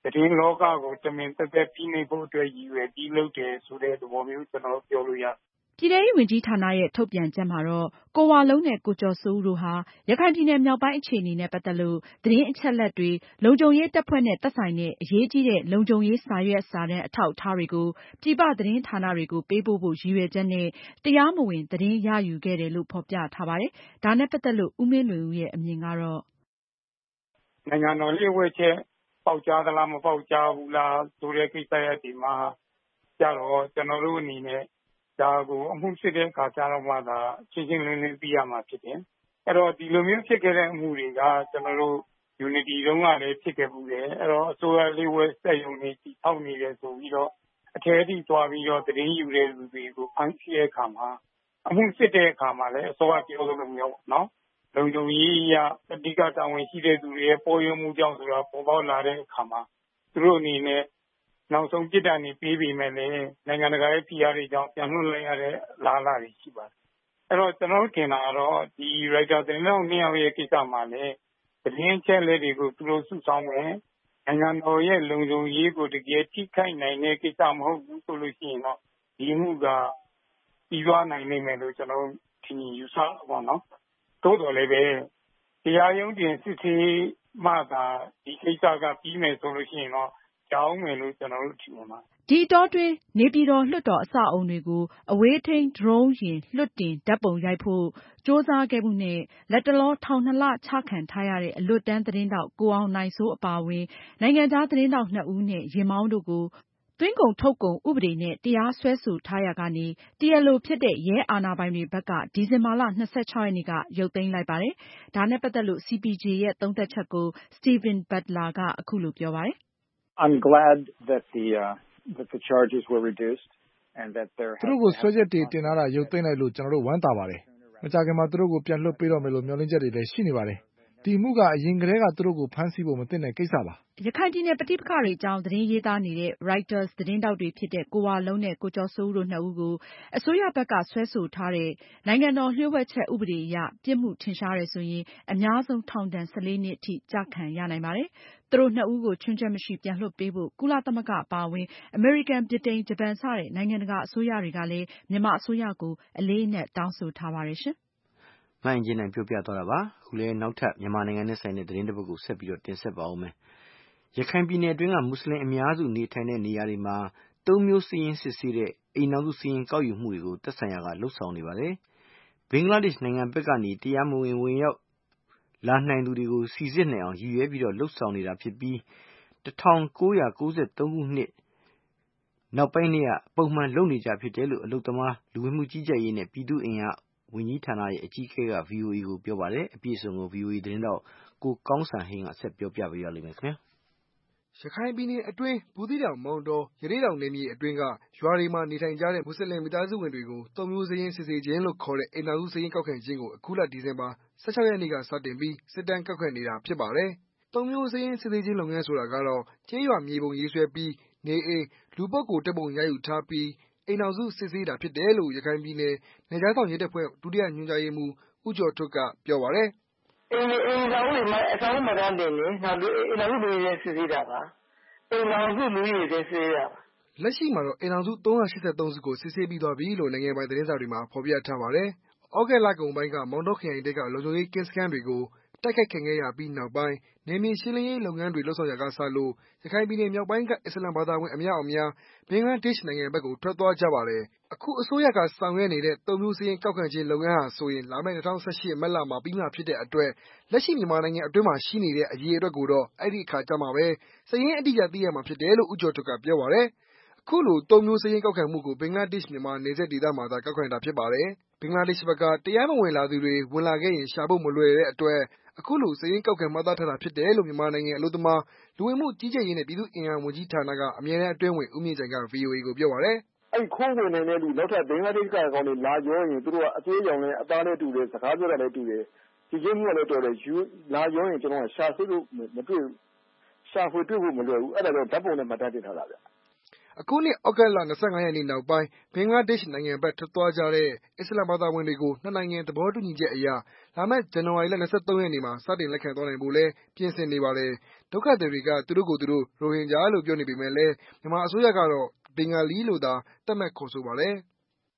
သတင်းလောကကိုတမင်သက်သက်ဖိနှိပ်ဖို့အတွက်ရည်ရွယ်ပြီးလုပ်တယ်ဆိုတဲ့သဘောမျိုးကျွန်တော်ပြောလို့ရပြည်ထောင်စုဝန်ကြီးဌာနရဲ့ထုတ်ပြန်ချက်မှာတော့ကိုဝါလုံးနဲ့ကိုကျော်စိုးဦးတို့ဟာရခိုင်ပြည်နယ်မြောက်ပိုင်းအခြေအနေနဲ့ပတ်သက်လို့သတင်းအချက်အလက်တွေလုံခြုံရေးတပ်ဖွဲ့နဲ့သက်ဆိုင်တဲ့အရေးကြီးတဲ့လုံခြုံရေးစာရွက်စာတမ်းအထောက်အထားတွေကိုပြည်ပသတင်းဌာနတွေကိုပေးပို့ဖို့ရည်ရွယ်ချက်နဲ့တရားမဝင်သတင်းရယူခဲ့တယ်လို့ဖော်ပြထားပါတယ်။ဒါနဲ့ပတ်သက်လို့ဦးမင်းလွင်ဦးရဲ့အမြင်ကတော့နိုင်ငံတော်လျှို့ဝှက်ချက်ပေါက်ကြားသလားမပေါက်ကြားဘူးလားဆိုတဲ့ကိစ္စရပ်ဒီမှာကြတော့ကျွန်တော်တို့အနေနဲ့ဒါကိုအမှုဖြစ်တဲ့အခါကျတော့မှသာချင်းချင်းလင်းလင်းသိရမှာဖြစ်တယ်။အဲ့တော့ဒီလိုမျိုးဖြစ်ခဲ့တဲ့အမှုတွေကကျွန်တော်တို့ Unity တုန်းကလည်းဖြစ်ခဲ့ဘူးတယ်။အဲ့တော့အစိုးရလေးဝဲစက်ရုံတွေတည်ထောင်နေတယ်ဆိုပြီးတော့အထက်အထိသွားပြီးတော့သတင်းယူတဲ့လူတွေကိုဖမ်းဆီးတဲ့အခါမှာအမှုစစ်တဲ့အခါမှာလည်းအစိုးရပြောလို့မျိုးပေါ့နော်။လုံခြုံရေးအရအဓိကတာဝန်ရှိတဲ့သူတွေရဲ့ပေါ်ရမှုကြောင့်ဆိုတာပေါ်ပေါက်လာတဲ့အခါမှာသူတို့အနေနဲ့နောက်ဆုံးပြစ်ဒဏ်တွေပေးပြီးမယ်လေနိုင်ငံတကာရဲ့ဖိအားတွေကြောင့်ပြန်လွှတ်လိုက်ရတဲ့လားလာတွေရှိပါတယ်။အဲ့တော့ကျွန်တော်ထင်တာကတော့ဒီ writer တင်တဲ့နှစ်ယောက်ရဲ့ကိစ္စမှာလည်းသတင်းချက်လက်တွေကိုသူတို့စုဆောင်းမယ်နိုင်ငံတော်ရဲ့လုံခြုံရေးကိုတကယ်ထိခိုက်နိုင်တဲ့ကိစ္စမဟုတ်ဘူးဆိုလို့ရှိရင်တော့ဒီမှုကပြီးသွားနိုင်နိုင်မယ်လို့ကျွန်တော်ထင်ယူဆပါတော့။သို့တော်လည်းပဲတရားရုံးတင်စစ်ဆေးမှသာဒီကိစ္စကပြီးမယ်ဆိုလို့ရှိရင်တော့ကြောင်းမယ်လို့ကျွန်တော်တို့ထင်ပါဒီအတောအတွင်းနေပြည်တော်လွှတ်တော်အဆောက်အုံတွေကိုအဝေးထိန်း drone ယာဉ်လွှတ်တင်ဓာတ်ပုံရိုက်ဖို့ကြိုးစားခဲ့မှုနဲ့လက်တလောထောင်နှစ်လချခံထားရတဲ့အလွတ်တန်းသတင်းထောက်ကိုအောင်နိုင်စိုးအပါအဝင်နိုင်ငံခြားသတင်းထောက်နှစ်ဦးနဲ့ယာဉ်မောင်းတို့ကိုသွင်းကုန်ထုတ်ကုန်ဥပဒေနဲ့တရားစွဲဆိုထားရာကနေတရားလိုဖြစ်တဲ့ရဲအာဏာပိုင်တွေဘက်ကဒီဇင်ဘာလ၂၆ရက်နေ့ကရုပ်သိမ်းလိုက်ပါတယ်။ဒါနဲ့ပတ်သက်လို့ စီ ပီ ဂျေ ရဲ့သုံးသပ်ချက်ကို Stephen Butler ကအခုလိုပြောပါတယ်။ I'm glad that the uh, that the charges were reduced and that there သူတို့ကိုဆွဲချက်တွေတင်ထားတာရုပ်သိမ်းလိုက်လို့ကျွန်တော်တို့ဝမ်းသာပါတယ်။မကြာခင်မှာသူတို့ကိုပြန်လွှတ်ပေးတော့မယ်လို့မျှော်လင့်ချက်တွေလည်းရှိနေပါတယ်။ဒီမှုကအရင်ကတည်းကသူတို့ကိုဖမ်းဆီးဖို့မသင့်တဲ့ကိစ္စပါ။ရခိုင်ပြည်နယ်ပဋိပက္ခတွေအကြောင်းသတင်းရေးသားနေတဲ့ Reuters သတင်းထောက်တွေဖြစ်တဲ့ကိုဝလုံးနဲ့ကိုကျော်စိုးဦးတို့နှစ်ဦးကိုအစိုးရဘက်ကစွဲဆိုထားတဲ့နိုင်ငံတော်လျှို့ဝှက်ချက်ဥပဒေအရပြစ်မှုထင်ရှားတယ်ဆိုရင်အများဆုံးထောင်ဒဏ်၁၄နှစ်အထိကျခံရနိုင်ပါတယ်။သူတို့နှစ်ဦးကိုချွင်းချက်မရှိပြန်လွှတ်ပေးဖို့ကုလသမဂ္ဂအပါအဝင်အမေရိကန်၊ဗြိတိန်၊ဂျပန်စတဲ့နိုင်ငံတကာအစိုးရတွေကလည်းမြန်မာအစိုးရကိုအလေးအနက်တောင်းဆိုထားပါတယ်ရှင်။မှန်ကျင်နိုင်ပြောပြသွားတာပါ။ခုလည်းနောက်ထပ်မြန်မာနိုင်ငံနဲ့ဆိုင်တဲ့သတင်းတစ်ပုဒ်ကိုဆက်ပြီးတော့တင်ဆက်ပါဦးမယ်။ရခိုင်ပြည်နယ်အတွင်းကမွတ်စလင်အများစုနေထိုင်တဲ့နေရာတွေမှာသုံးမျိုးစည်းရင်းစစ်ဆေးတဲ့အိမ်နောက်စုစည်းရင်းကောက်ယူမှုတွေကိုသက်ဆိုင်ရာကလှုပ်ဆောင်နေပါတယ်။ဘင်္ဂလားဒေ့ရှ်နိုင်ငံဘက်ကနေတရားမဝင်ဝင်ရောက်လာနိုင်သူတွေကိုစီစစ်နိုင်အောင်ရည်ရွယ်ပြီးတော့လှုပ်ဆောင်နေတာဖြစ်ပြီး၁၉၉၃ခုနှစ်နောက်ပိုင်းနှစ်ကပုံမှန်လုပ်နေကြဖြစ်တယ်လို့အလုပ်သမားလူဝင်မှုကြီးကြပ်ရေးနဲ့ပြည်သူ့အင်အားဝန်ကြီးဌာနရဲ့အကြီးအကဲက ဗွီအိုအေကိုပြောပါတယ်။အပြည့်အစုံကို ဗွီအိုအေသတင်းထောက်ကိုကောင်းစံဟိန်းကဆက်ပြောပြပေးရလိမ့်မယ်ခင်ဗျာ။ရခိုင်ပြည်နယ်အတွင်းဘူးသီးတောင်မောင်တောရသေ့တောင်နယ်မြေအတွင်းကရွာတွေမှာနေထိုင်ကြတဲ့မွတ်စလင်မိသားစုဝင်တွေကိုသုံးမျိုးစည်းရင်းစစ်ဆေးခြင်းလို့ခေါ်တဲ့အိမ်ထောင်စုစည်းရင်းကောက်ခံခြင်းကိုအခုလဒီဇင်ဘာ၁၆ရက်နေ့ကစတင်ပြီးစစ်တမ်းကောက်ခံနေတာဖြစ်ပါတယ်။သုံးမျိုးစည်းရင်းစစ်ဆေးခြင်းလုပ်ငန်းဆိုတာကတော့ကျေးရွာမြေပုံရေးဆွဲပြီးနေအိမ်လူပုဂ္ဂိုလ်ဓာတ်ပုံရယူထားပြီးအိမ်ထောင်စုစစ်ဆေးတာဖြစ်တယ်လို့ရခိုင်ပြည်နယ်နယ်ခြားစောင့်ရဲတပ်ဖွဲ့ဒုတိယညွှန်ကြားရေးမှူးဦးကျော်ထွဋ်ကပြောပါတယ်။အိမ်အိမ်ထောင်စုအဆောင်မှတ်တမ်းတင်ရင်နောက်ပြီးအိမ်ထောင်စုလူကြီးစစ်ဆေးတာပါ။အိမ်ထောင်စုလူကြီးစစ်ဆေးတာပါ။လက်ရှိမှာတော့အိမ်ထောင်စုသုံးရာ၈၃စုကိုစစ်ဆေးပြီးသွားပြီလို့နိုင်ငံပိုင်သတင်းစာတွေမှာဖော်ပြထားပါတယ်။ဩဂုတ်လကုန်ပိုင်းကမောင်တောခရိုင်တဲကလုံခြုံရေးကင်းစခန်းတွေကိုတိုက်ခိုက်ခံခဲ့ရပြီးနောက်ပိုင်းနယ်မြေရှင်းလင်းရေးလုပ်ငန်းတွေလုပ်ဆောင်ရာကစလို့ရခိုင်ပြည်နယ်မြောက်ပိုင်းကအစ္စလာမ်ဘာသာဝင်အများအပြားဘင်္ဂလားဒေ့ရှ်နိုင်ငံဘက်ကိုထွက်သွားကြပါတယ်။အခုအစိုးရကဆောင်ရွက်နေတဲ့သုံးမျိုးစည်းရင်းကောက်ခံခြင်းလုပ်ငန်းဟာဆိုရင်လာမယ့်၂၀၁၈မတ်လမှာပြီးမှာဖြစ်တဲ့အတွက်လက်ရှိမြန်မာနိုင်ငံအတွင်းမှာရှိနေတဲ့အရေအတွက်ကိုတော့အဲ့ဒီအခါကျမှပဲစာရင်းအတိအကျသိရမှာဖြစ်တယ်လို့ဦးကျော်ထွဋ်ကပြောပါတယ်။အခုလိုသုံးမျိုးစည်းရင်းကောက်ခံမှုကိုဘင်္ဂလားဒေ့ရှ်မြန်မာနယ်စပ်ဒေသမှာသာကောက်ခံတာဖြစ်ပါတယ်။ဘင်္ဂလားဒေ့ရှ်ဘက်ကတရားမဝင်လာသူတွေဝင်လာခဲ့ရင်ရှာဖို့မလွယ်တဲ့အတွက်အခုလိုစာရင်းကောက်ခံမှတ်သားထားတာဖြစ်တယ်လို့မြန်မာနိုင်ငံအလုပ်သမားလူဝင်မှုကြီးကြပ်ရေးနဲ့ပြည်သူ့အင်အားဝန်ကြီးဌာနကအမြဲတမ်းအတွင်းဝင်ဦးမြင့်ကြိုင်က ဗွီအိုအေကိုပြောပါတယ်။အဲ့ခိုးဝင်နေတဲ့လူနောက်ထပ်ဘင်္ဂလားဒေ့ရှ်ကကောင်တွေလာရောရင်သူတို့ကအသေးရောင်နဲ့အသားနဲ့တူတယ်စကားပြောတာလည်းတူတယ်ဒီချင်းမှုကလည်းတော်တယ်ယူလာရောရင်ကျွန်တော်ကရှာစစ်လို့မတွေ့ဘူးရှာဖွေတွေ့ဖို့မလွယ်ဘူးအဲ့ဒါတော့ဓာတ်ပုံနဲ့မှတ်တမ်းတင်ထားတာဗျအခုနှစ်ဩဂတ်လ၂၅ရက်နေ့နောက်ပိုင်းဘင်္ဂလားဒေ့ရှ်နိုင်ငံဘက်ထွက်သွားကြတဲ့အစ္စလာမ်ဘာသာဝင်တွေကိုနှစ်နိုင်ငံသဘောတူညီချက်အရလာမယ့်ဇန်နဝါရီလ၂၃ရက်နေ့မှာစတင်လက်ခံသွားနိုင်ဖို့လည်းပြင်ဆင်နေပါတယ်။ဒုက္ခသည်တွေကသူတို့ကိုယ်သူတို့ရိုဟင်ဂျာလို့ပြောနေပေမဲ့လည်းမြန်မာအစိုးရကတော့ဘင်္ဂါလီလို့သာသတ်မှတ်ခေါ်ဆိုပါတယ်။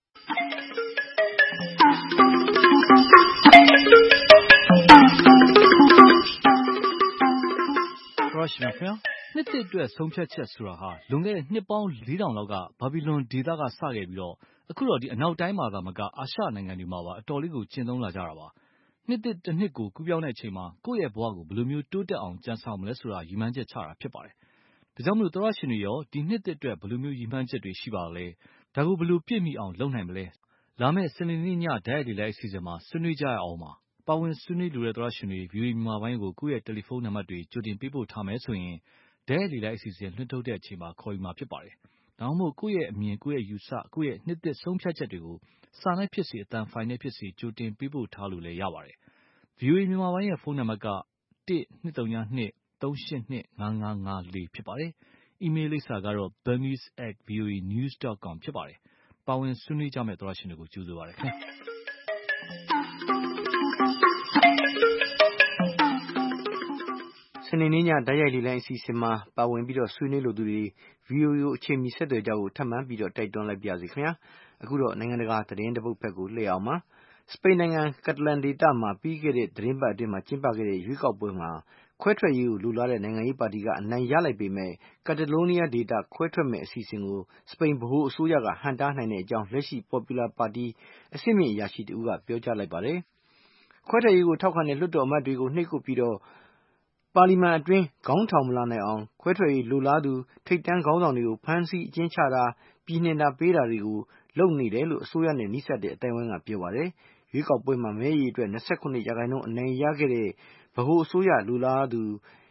ပရရှင်ခင်ဗျာနှစ်သစ်အတွက်ဆုံးဖြတ်ချက်ဆိုတာဟာလွန်ခဲ့တဲ့နှစ်ပေါင်းလေးထောင်လောက်ကဘာဘီလွန်ဒေသကစခဲ့ပြီးတော့အခုတော့ဒီအနောက်တိုင်းမှာသာမကအာရှနိုင်ငံတွေမှာပါအတော်လေးကိုကျင့်သုံးလာကြတာပါနှစ်သစ်တစ်နှစ်ကိုကူးပြောင်းတဲ့အချိန်မှာကိုယ့်ရဲ့ဘဝကိုဘယ်လိုမျိုးတိုးတက်အောင်ကြံဆောင်မလဲဆိုတာရည်မှန်းချက်ချတာဖြစ်ပါတယ်ဒါကြောင့်မလို့သောရရှင်တွေရောဒီနှစ်သစ်အတွက်ဘယ်လိုမျိုးရည်မှန်းချက်တွေရှိပါလဲဒါကိုဘယ်လိုပြည့်မီအောင်လုပ်နိုင်မလဲလာမယ့်စနေနေ့ညဓာတ်ရိုက်လေလိုက်အစီအစဉ်မှာဆွေးနွေးကြရအောင်ပါပါဝင်ဆွေးနွေးလိုတဲ့သောရရှင်တွေ ဗီအိုအေ မြန်မာပိုင်းကိုကိုယ့်ရဲ့တယ်လီဖုန်းနံပါတ်တွေကြိုတင်ပေးပို့ထားမယ်ဆိုရင်ဓာတ်ရိုက်လေလိုက်အစီအစဉ်လွှင့်ထုတ်တဲ့အချိန်မှာခေါ်ယူမှာဖြစ်ပါတယ်။ဒါမှမဟုတ်ကိုယ့်ရဲ့အမြင်ကိုယ့်ရဲ့ယူဆကိုယ့်ရဲ့နှစ်သက်ဆုံးဖြတ်ချက်တွေကိုစာနဲ့ဖြစ်စေအသံဖိုင်နဲ့ဖြစ်စေကြိုတင်ပေးပို့ထားလို့လည်းရပါတယ်။ ဗီအိုအေ မြန်မာပိုင်းရဲ့ဖုန်းနံပါတ်ကတစ်နှစ်သုံးနှစ်သုံးရှစ်နှစ်ငါးငါးငါးလေးဖြစ်ပါတယ်။ အီးမေးလ်လိပ်စာကတော့ burmese at voanews dot com ဖြစ်ပါတယ်။ပါဝင်ဆွေးနွေးကြမယ့်သောရရှင်တွေကိုကြိုဆိုပါရစေခင်ဗျာ။စနေနေ့ညဓာတ်ရိုက်လေလိုင်းအစီအစဉ်မှာပါဝင်ပြီးတော့ဆွေးနွေးလိုသူတွေ ဗီအိုအေ ကိုအချိန်မီဆက်သွယ်ကြဖို့ထပ်မံပြီးတော့တိုက်တွန်းလိုက်ပါရစေခင်ဗျာအခုတော့နိုင်ငံတကာသတင်းတစ်ပုဒ်ဘက်ကိုလှည့်အောင်ပါစပိန်နိုင်ငံကက်တလန်ဒေသမှာပြီးခဲ့တဲ့သတင်းပတ်အတွင်းမှာကျင်းပခဲ့တဲ့ရွေးကောက်ပွဲမှာခွဲထွက်ရေးကိုလူလားတဲ့နိုင်ငံရေးပါတီကအနိုင်ရလိုက်ပေမဲ့ကက်တလိုးနီးယားဒေသခွဲထွက်မဲ့အစီအစဉ်ကိုစပိန်ဗဟိုအစိုးရကဟန်တားနိုင်တဲ့အကြောင်းလက်ရှိ Popular ပါတီအဆင့်မြင့်အရာရှိတဦးကပြောကြားလိုက်ပါတယ်ခွဲထွက်ရေးကိုထောက်ခံတဲ့လွှတ်တော်အမတ်တွေကိုနှိပ်ကွပ်ပြီးတော့ပါလီမန်အတွင်းခေါင်းထောင်မလာနိုင်အောင်ခွဲထွက်ရေးလိုလားသူထိပ်တန်းခေါင်းဆောင်တွေကိုဖမ်းဆီးအကျဉ်းချတာပြည်နှင်တာပေးတာတွေကိုလုပ်နေတယ်လို့အစိုးရနဲ့နှိစက်တဲ့အတိုင်းဝိုင်းကပြောပါတယ်ရွေးကောက်ပွဲမှာမဲရီအတွက်၂၉ရာခိုင်နှုန်းအနိုင်ရခဲ့တဲ့ဗဟိုအစိုးရလိုလားသူ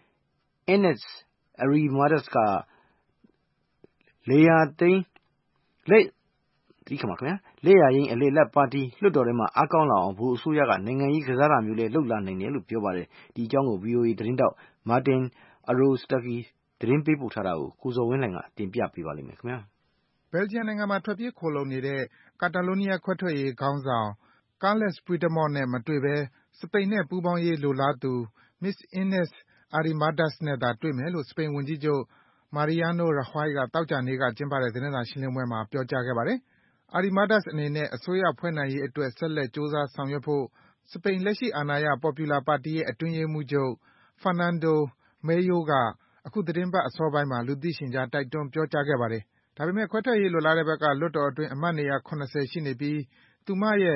Ines Arrimadas ကလေယာသိန်းလက်ဒီကမှာခင်ဗျာလက်ရရင်အလေလက်ပါတီလွှတ်တော်ထဲမှာအားကောင်းလာအောင်ဗဟိုအစိုးရကနိုင်ငံရေးကစားတာမျိုးလည်းလုပ်လာနိုင်တယ်လို့ပြောပါတယ်ဒီအကြောင်းကို ဗီအိုအေ သတင်းတောက် Martin Aronofsky သတင်းပေးပို့ထားတာကိုကိုဇော်ဝင်းလှိုင်ကတင်ပြပေးပါလိမ့်မယ်ခင်ဗျာဘယ်လ်ဂျီယံနိုင်ငံမှာထွက်ပြေးခိုလှုံနေတဲ့ကာတာလိုနီးယားခွဲထွက်ရေးခေါင်းဆောင် Carles Puigdemont နဲ့မတွေ့ဘဲစပိန်နဲ့ပူးပေါင်းရေးလိုလားသူ Miss Ines Arrimadas နဲ့သာတွေ့မယ်လို့စပိန်ဝန်ကြီးချုပ် Mariano Rajoy ကသောကြာနေ့ကကျင်းပတဲ့သတင်းစာရှင်းလင်းပွဲမှာပြောကြားခဲ့ပါတယ်။ Arrimadas အနေနဲ့အစိုးရဖွဲ့နိုင်ရေးအတွက်ဆက်လက်ကြိုးစားဆောင်ရွက်ဖို့စပိန်လက်ရှိအာဏာရ Popular ပါတီရဲ့အတွင်းရေးမှူးချုပ် Fernando Mello ကအခုသီတင်းပတ်အစောပိုင်းမှာလူသိရှင်ကြားတိုက်တွန်းပြောကြားခဲ့ပါတယ်။ဒါပေမဲ့ခွဲထွက်ရေးလိုလားတဲ့ဘက်ကလွှတ်တော်အတွင်းအမတ်နေရာ၇၀ရှိနေပြီးသူမရဲ့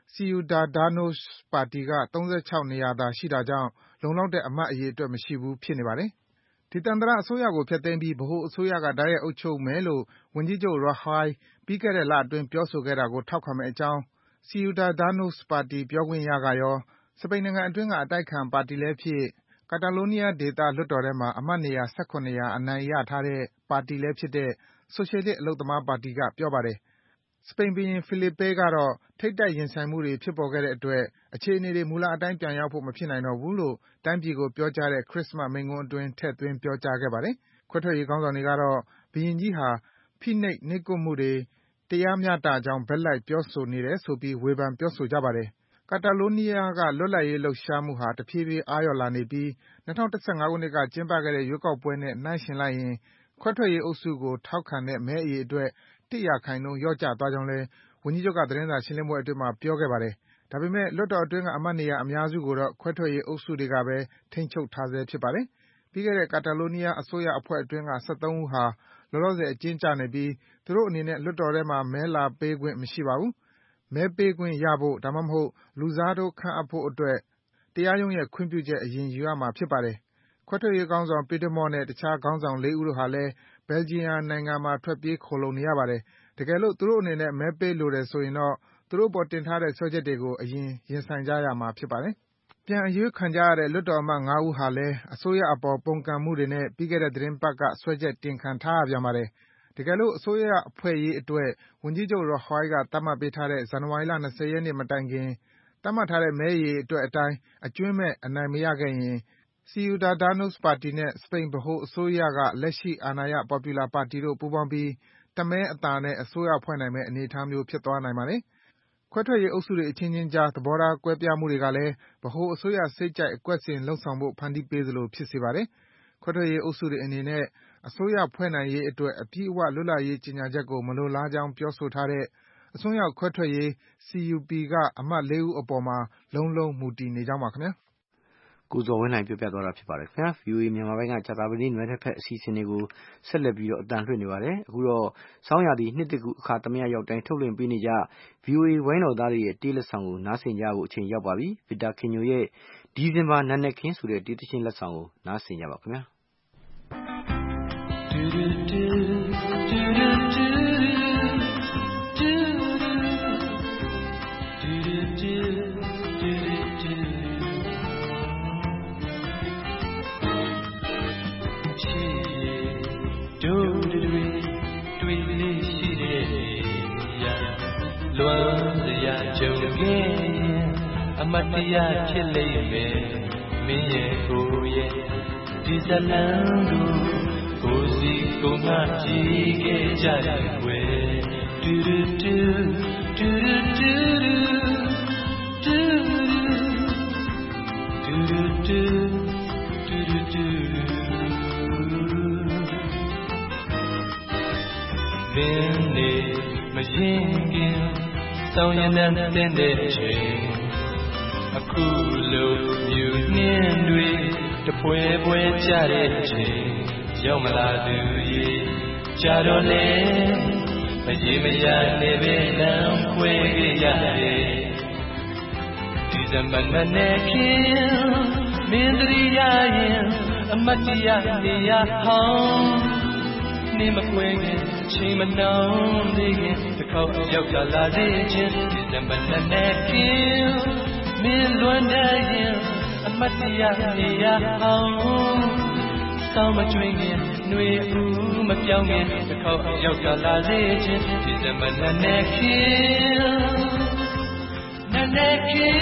Ciudadanos ပါတီက၃၆နေရာသာရှိတာကြောင့်လုံလောက်တဲ့အမတ်အရေအတွက်မရှိဘူးဖြစ်နေပါတယ်။ဒေသန္တရအစိုးရကိုဖျက်သိမ်းပြီးဗဟိုအစိုးရကတိုက်ရိုက်အုပ်ချုပ်မယ်လို့ဝန်ကြီးချုပ် Rajoy ပြီးခဲ့တဲ့လအတွင်းပြောဆိုခဲ့တာကိုထောက်ခံမယ့်အကြောင်း Ciudadanos ပါတီပြောခွင့်ရကရောစပိန်နိုင်ငံအတွင်းကအတိုက်အခံပါတီလည်းဖြစ်ကာတာလိုနီးယားဒေသလွှတ်တော်ထဲမှာအမတ်နေရာ၁၇နေရာအနိုင်ရထားတဲ့ပါတီလည်းဖြစ်တဲ့ဆိုရှယ်လစ်အလုပ်သမားပါတီကပြောပါတယ်။စပိန်ဘုရင် Felipe ကတော့ထိပ်တိုက်ရင်ဆိုင်မှုတွေဖြစ်ပေါ်ခဲ့တဲ့အတွက်အခြေအနေတွေမူလအတိုင်းပြန်ရောက်ဖို့မဖြစ်နိုင်တော့ဘူးလို့တိုင်းပြည်ကိုပြောကြားတဲ့ခရစ္စမတ်မိန့်ခွန်းအတွင်းထည့်သွင်းပြောကြားခဲ့ပါတယ်။ခွဲထွက်ရေးခေါင်းဆောင်တွေကတော့ဘုရင်ကြီးဟာဖိနှိပ်နှိပ်ကွပ်မှုတွေတရားမျှတကြောင်းဘက်လိုက်ပြောဆိုနေတယ်ဆိုပြီးဝေဖန်ပြောဆိုကြပါတယ်။ကာတာလိုနီးယားကလွတ်လပ်ရေးလှုပ်ရှားမှုဟာတဖြည်းဖြည်းအားလျော့လာနေပြီး၂၀၁၅ခုနှစ်ကကျင်းပခဲ့တဲ့ရွေးကောက်ပွဲနဲ့နှိုင်းယှဉ်လိုက်ရင်ခွဲထွက်ရေးအုပ်စုကိုထောက်ခံတဲ့မဲအရေအတွက်တစ်ရာခိုင်နှုန်းလျော့ကျသွားကြောင်းလည်းဝန်ကြီးချုပ်ကသတင်းစာရှင်းလင်းပွဲအတွင်းပြောခဲ့ပါတယ်။ဒါပေမဲ့လွှတ်တော်အတွင်းကအမတ်နေရာအများစုကိုတော့ခွဲထွက်ရေးအုပ်စုတွေကပဲထိန်းချုပ်ထားဆဲဖြစ်ပါတယ်။ပြီးခဲ့တဲ့ကာတာလိုနီးယားအစိုးရအဖွဲ့အတွင်းက၁၃ဦးဟာလောလောဆယ်အကျဉ်းကျနေပြီးသူတို့အနေနဲ့လွှတ်တော်ထဲမှာမဲလာပေးခွင့်မရှိပါဘူး။မဲပေးခွင့်ရဖို့ဒါမှမဟုတ်လူစားထိုးခန့်အပ်ဖို့အတွက်တရားရုံးရဲ့ခွင့်ပြုချက်အရင်ယူရမှာဖြစ်ပါတယ်။ခွဲထွက်ရေးခေါင်းဆောင် Puigdemont နဲ့တခြားခေါင်းဆောင်လေးဦးတို့ဟာလည်းဘယ်လ်ဂျီယံနိုင်ငံမှာထွက်ပြေးခိုလှုံနေရပါတယ်။တကယ်လို့သူတို့အနေနဲ့မဲပေးလိုတယ်ဆိုရင်တော့သူတို့အပေါ်တင်ထားတဲ့စွဲချက်တွေကိုအရင်ရင်ဆိုင်ကြရမှာဖြစ်ပါတယ်။ပြန်အရွေးခံကြရတဲ့လွှတ်တော်အမတ်ငါးဦးဟာလည်းအစိုးရအပေါ်ပုန်ကန်မှုတွေနဲ့ပြီးခဲ့တဲ့သီတင်းပတ်ကစွဲချက်တင်ခံထားရပြန်ပါတယ်။တကယ်လို့အစိုးရဖွဲ့ရေးအတွက်ဝန်ကြီးချုပ် Rajoy ကသတ်မှတ်ပေးထားတဲ့ဇန်နဝါရီလ၂၀ရက်နေ့မတိုင်ခင်သတ်မှတ်ထားတဲ့မဲအရေအတွက်အတိုင်းအကြွင်းမဲ့အနိုင်မရခဲ့ရင် Ciudadanos ပါတီနဲ့ စပိန်ဗဟိုအစိုးရကလက်ရှိအာဏာရ Popular ပါတီတို့ပူးပေါင်းပြီးတမဲအသာနဲ့အစိုးရဖွဲ့နိုင်မယ့်အနေအထားမျိုးဖြစ်သွားနိုင်ပါတယ်။ခွဲထွက်ရေးအုပ်စုတွေအချင်းချင်းကြားသဘောထားကွဲပြားမှုတွေကလည်းဗဟိုအစိုးရစိတ်ကြိုက်အကွက်ဆင်လုပ်ဆောင်ဖို့ဖန်တီးပေးသလိုဖြစ်စေပါတယ်။ခွဲထွက်ရေးအုပ်စုတွေအနေနဲ့အစိုးရဖွဲ့နိုင်ရေးအတွက်အပြည့်အဝလွတ်လပ်ရေးကြေညာချက်ကိုမလိုလားကြောင်းပြောဆိုထားတဲ့အစွန်းရောက်ခွဲထွက်ရေး C U P ကအမတ်လေးဦးအပေါ်မှာလုံးလုံးမူတည်နေကြောင်းပါခင်ဗျာကိုဇော်ဝင်းနိုင်ပြောပြသွားတာဖြစ်ပါတယ်ခင်ဗျာ V O A မြန်မာပိုင်းကကြာသပတေးနေ့ဖက်အစီအစဉ်တွေကိုဆက်လက်ပြီးတော့အတန်လွှင့်နေပါတယ်အခုတော့ဆောင်းရာသီနှစ်တကူအခါသမယရောက်တိုင်းထုတ်လွှင့်ပေးနေကြ V O A ဝိုင်းတော်သားတွေရဲ့တေးလက်ဆောင်ကိုနားဆင်ကြဖို့အချိန်ရောက်ပါပြီဗီတာခင်ညိုရဲ့ဒီဇင်ဘာနာနဲ့ခင်းဆိုတဲ့တေးသချင်းလက်ဆောင်ကိုနားဆင်ကြပါခင်ဗျာလွမ်းစရာကြုံခဲ့အမတ်တရားဖြစ်လိမ့်မယ်မင်းရဲ့ကိုယ်ရဲ့ဒီဇလံကိုကိုစီကိုငါကြည့်ခဲ့ကြတယ်ကွယ်တူတူတူတူတူတူတူတူတူတူတူမင်းနေမရင်ခင်ဆောင်းရမ်းတဲ့တဲ့ချိန်အခုလိုမြူနှင်းတွေတပွဲပွဲကြတဲ့ချိန်ရောက်မလာသူရေကြတော့လေမရေမရနေပဲလမ်းခွဲခဲ့ရတယ်ဒီဇင်ဘာနဲ့ခင်မင်းတို့ရရင်အမတ်တရားနေရဟောင်းနေမခွဲခင်ချိန်မနှောင်းသေးခင်တစ်ခေါက်ရောက်ကြလာသေးချင်းဒီဇင်ဘာနဲ့ခင်မင်းလွန်တဲ့ရင်အမတ်တရားနေရအောင်စောင်းမကျွင်းခင်နှွေဦးမပြောင်းခင်တစ်ခေါက်ရောက်ကြလာသေးချင်းဒီဇင်ဘာနဲ့ခင်နဲ့ခင်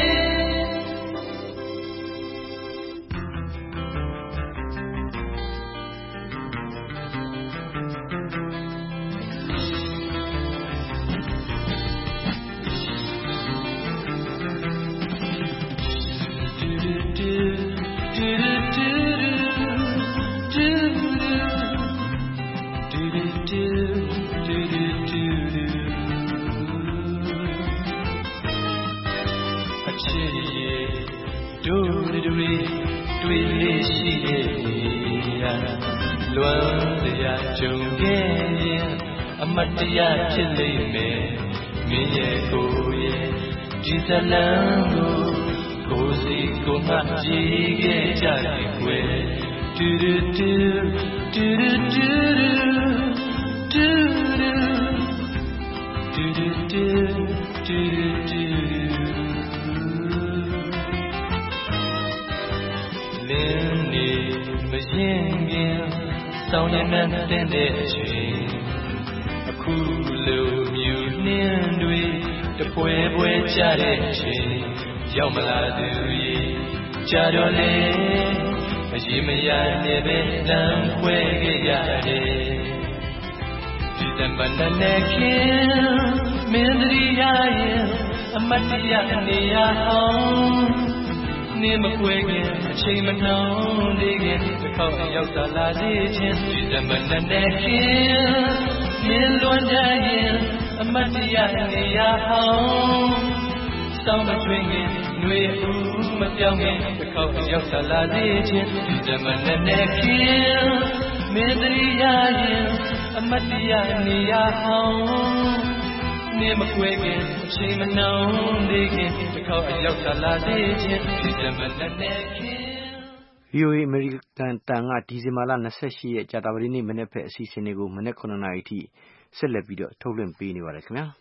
လွမ်းစရာကြုံခဲ့ရင်အမတ်တရားဖြစ်လိမ့်မယ်မင်းရဲ့ကိုယ်ရဲ့ဒီဇလံကိုကိုစီကိုငါကြည့်ခဲ့ကြတယ်ကွယ်တူတူတူတူတူတူတူတူတူတူတူလင်းနေမရင်ခင်ဆောင်းရမ်းတဲ့တဲ့ချိန်အခုလိုမြူနှင်းတွေတပွဲပွဲကြတဲ့ချိန်ရောက်မလာသူရေကြတော့လေမရေမရနေပဲတန်းခွဲခဲ့ရတယ်ဒီဇင်ဘာနဲ့ခင်မင်းတို့ရရင်အမတ်တရားနေရအောင်နေမခွဲခင်အချိန်မနှောင်းသေးခင်တစ်ခေါက်ရောက်သာလာသေးချင်းဒီဇင်ဘာနဲ့ခင်မင်းလွန်ကြရင်အမတ်တရားနေရအောင်စောင်းမကျွင်းခင်နှွေဦးမပြောင်းခင်တစ်ခေါက်ရောက်သာလာသေးချင်းဒီဇင်ဘာနဲ့ခင်မင်းတို့ရရင်အမတ်တရားနေရအောင်နေမခွဲခင်အချိန်မနှောင်းသေးခင်တစ်ခေါက်ရောက်သာလာသေးချင်းဒီဇင်ဘာနဲ့ခင် V O A အမေရိကန်တန်ကဒီဇင်ဘာလ၂၈ရက်ကြာသပတေးနေ့မနေ့ဖက်အစီအစဉ်တွေကိုမနေ့ခုနှစ်နာရီထိဆက်လက်ပြီးတော့ထုတ်လွှင့်ပေးနေပါတယ်ခင်ဗျာ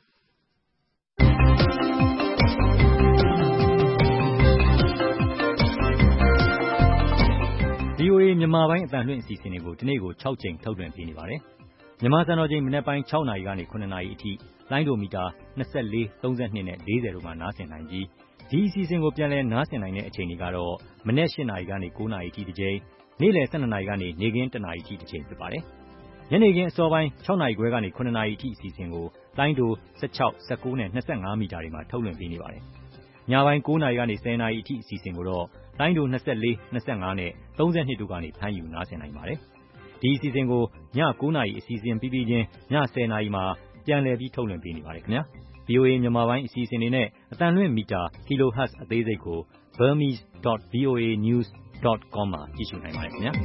V O A မြန်မာပိုင်းအတန်လွှင့်အစီအစဉ်တွေကိုဒီနေ့ကို၆ကြိမ်ထုတ်လွှင့်ပေးနေပါတယ်မြန်မာစံတော်ချိန်မနေ့ပိုင်း၆နာရီကနေခုနှစ်နာရီအထိလိုင်းဒိုမီတာ၂၄၊၃၂နဲ့၄၀တို့မှာနားဆင်နိုင်ပြီးဒီအစီအစဉ်ကိုပြန်လည်နားဆင်နိုင်တဲ့အချိန်တွေကတော့မနက်၈နာရီကနေ၉နာရီအထိတစ်ကြိမ်နေ့လယ်၁၂နာရီကနေနေ့ခင်းတစ်နာရီအထိတစ်ကြိမ်ဖြစ်ပါတယ်ညနေခင်းအစောပိုင်း၆နာရီခွဲကနေ၇နာရီအထိအစီအစဉ်ကိုလိုင်းဒို၁၆၊၁၉နဲ့၂၅မီတာတွေမှာထုတ်လွှင့်ပေးနေပါတယ်ညပိုင်း၉နာရီကနေ၁၀နာရီအထိအစီအစဉ်ကိုတော့လိုင်းဒို၂၄၊၂၅နဲ့၃၂တို့ကနေဖမ်းယူနားဆင်နိုင်ပါတယ်ဒီအစီအစဉ်ကိုည၉နာရီအစီအစဉ်ပြီးပြီးချင်းည၁၀နာရီမှာပြန်လည်ပြီးထုတ်လွှင့်ပေးနေပါတယ်ခင်ဗျာ ဗွီအိုအေ မြန်မာပိုင်းအစီအစဉ်တွေနဲ့အသံလွှင့်မီတာ kilohertz အသေးစိတ်ကို burmese dot voa news dot com မှာကြည့်ရှုနိုင်ပါတယ်ခင်ဗျာ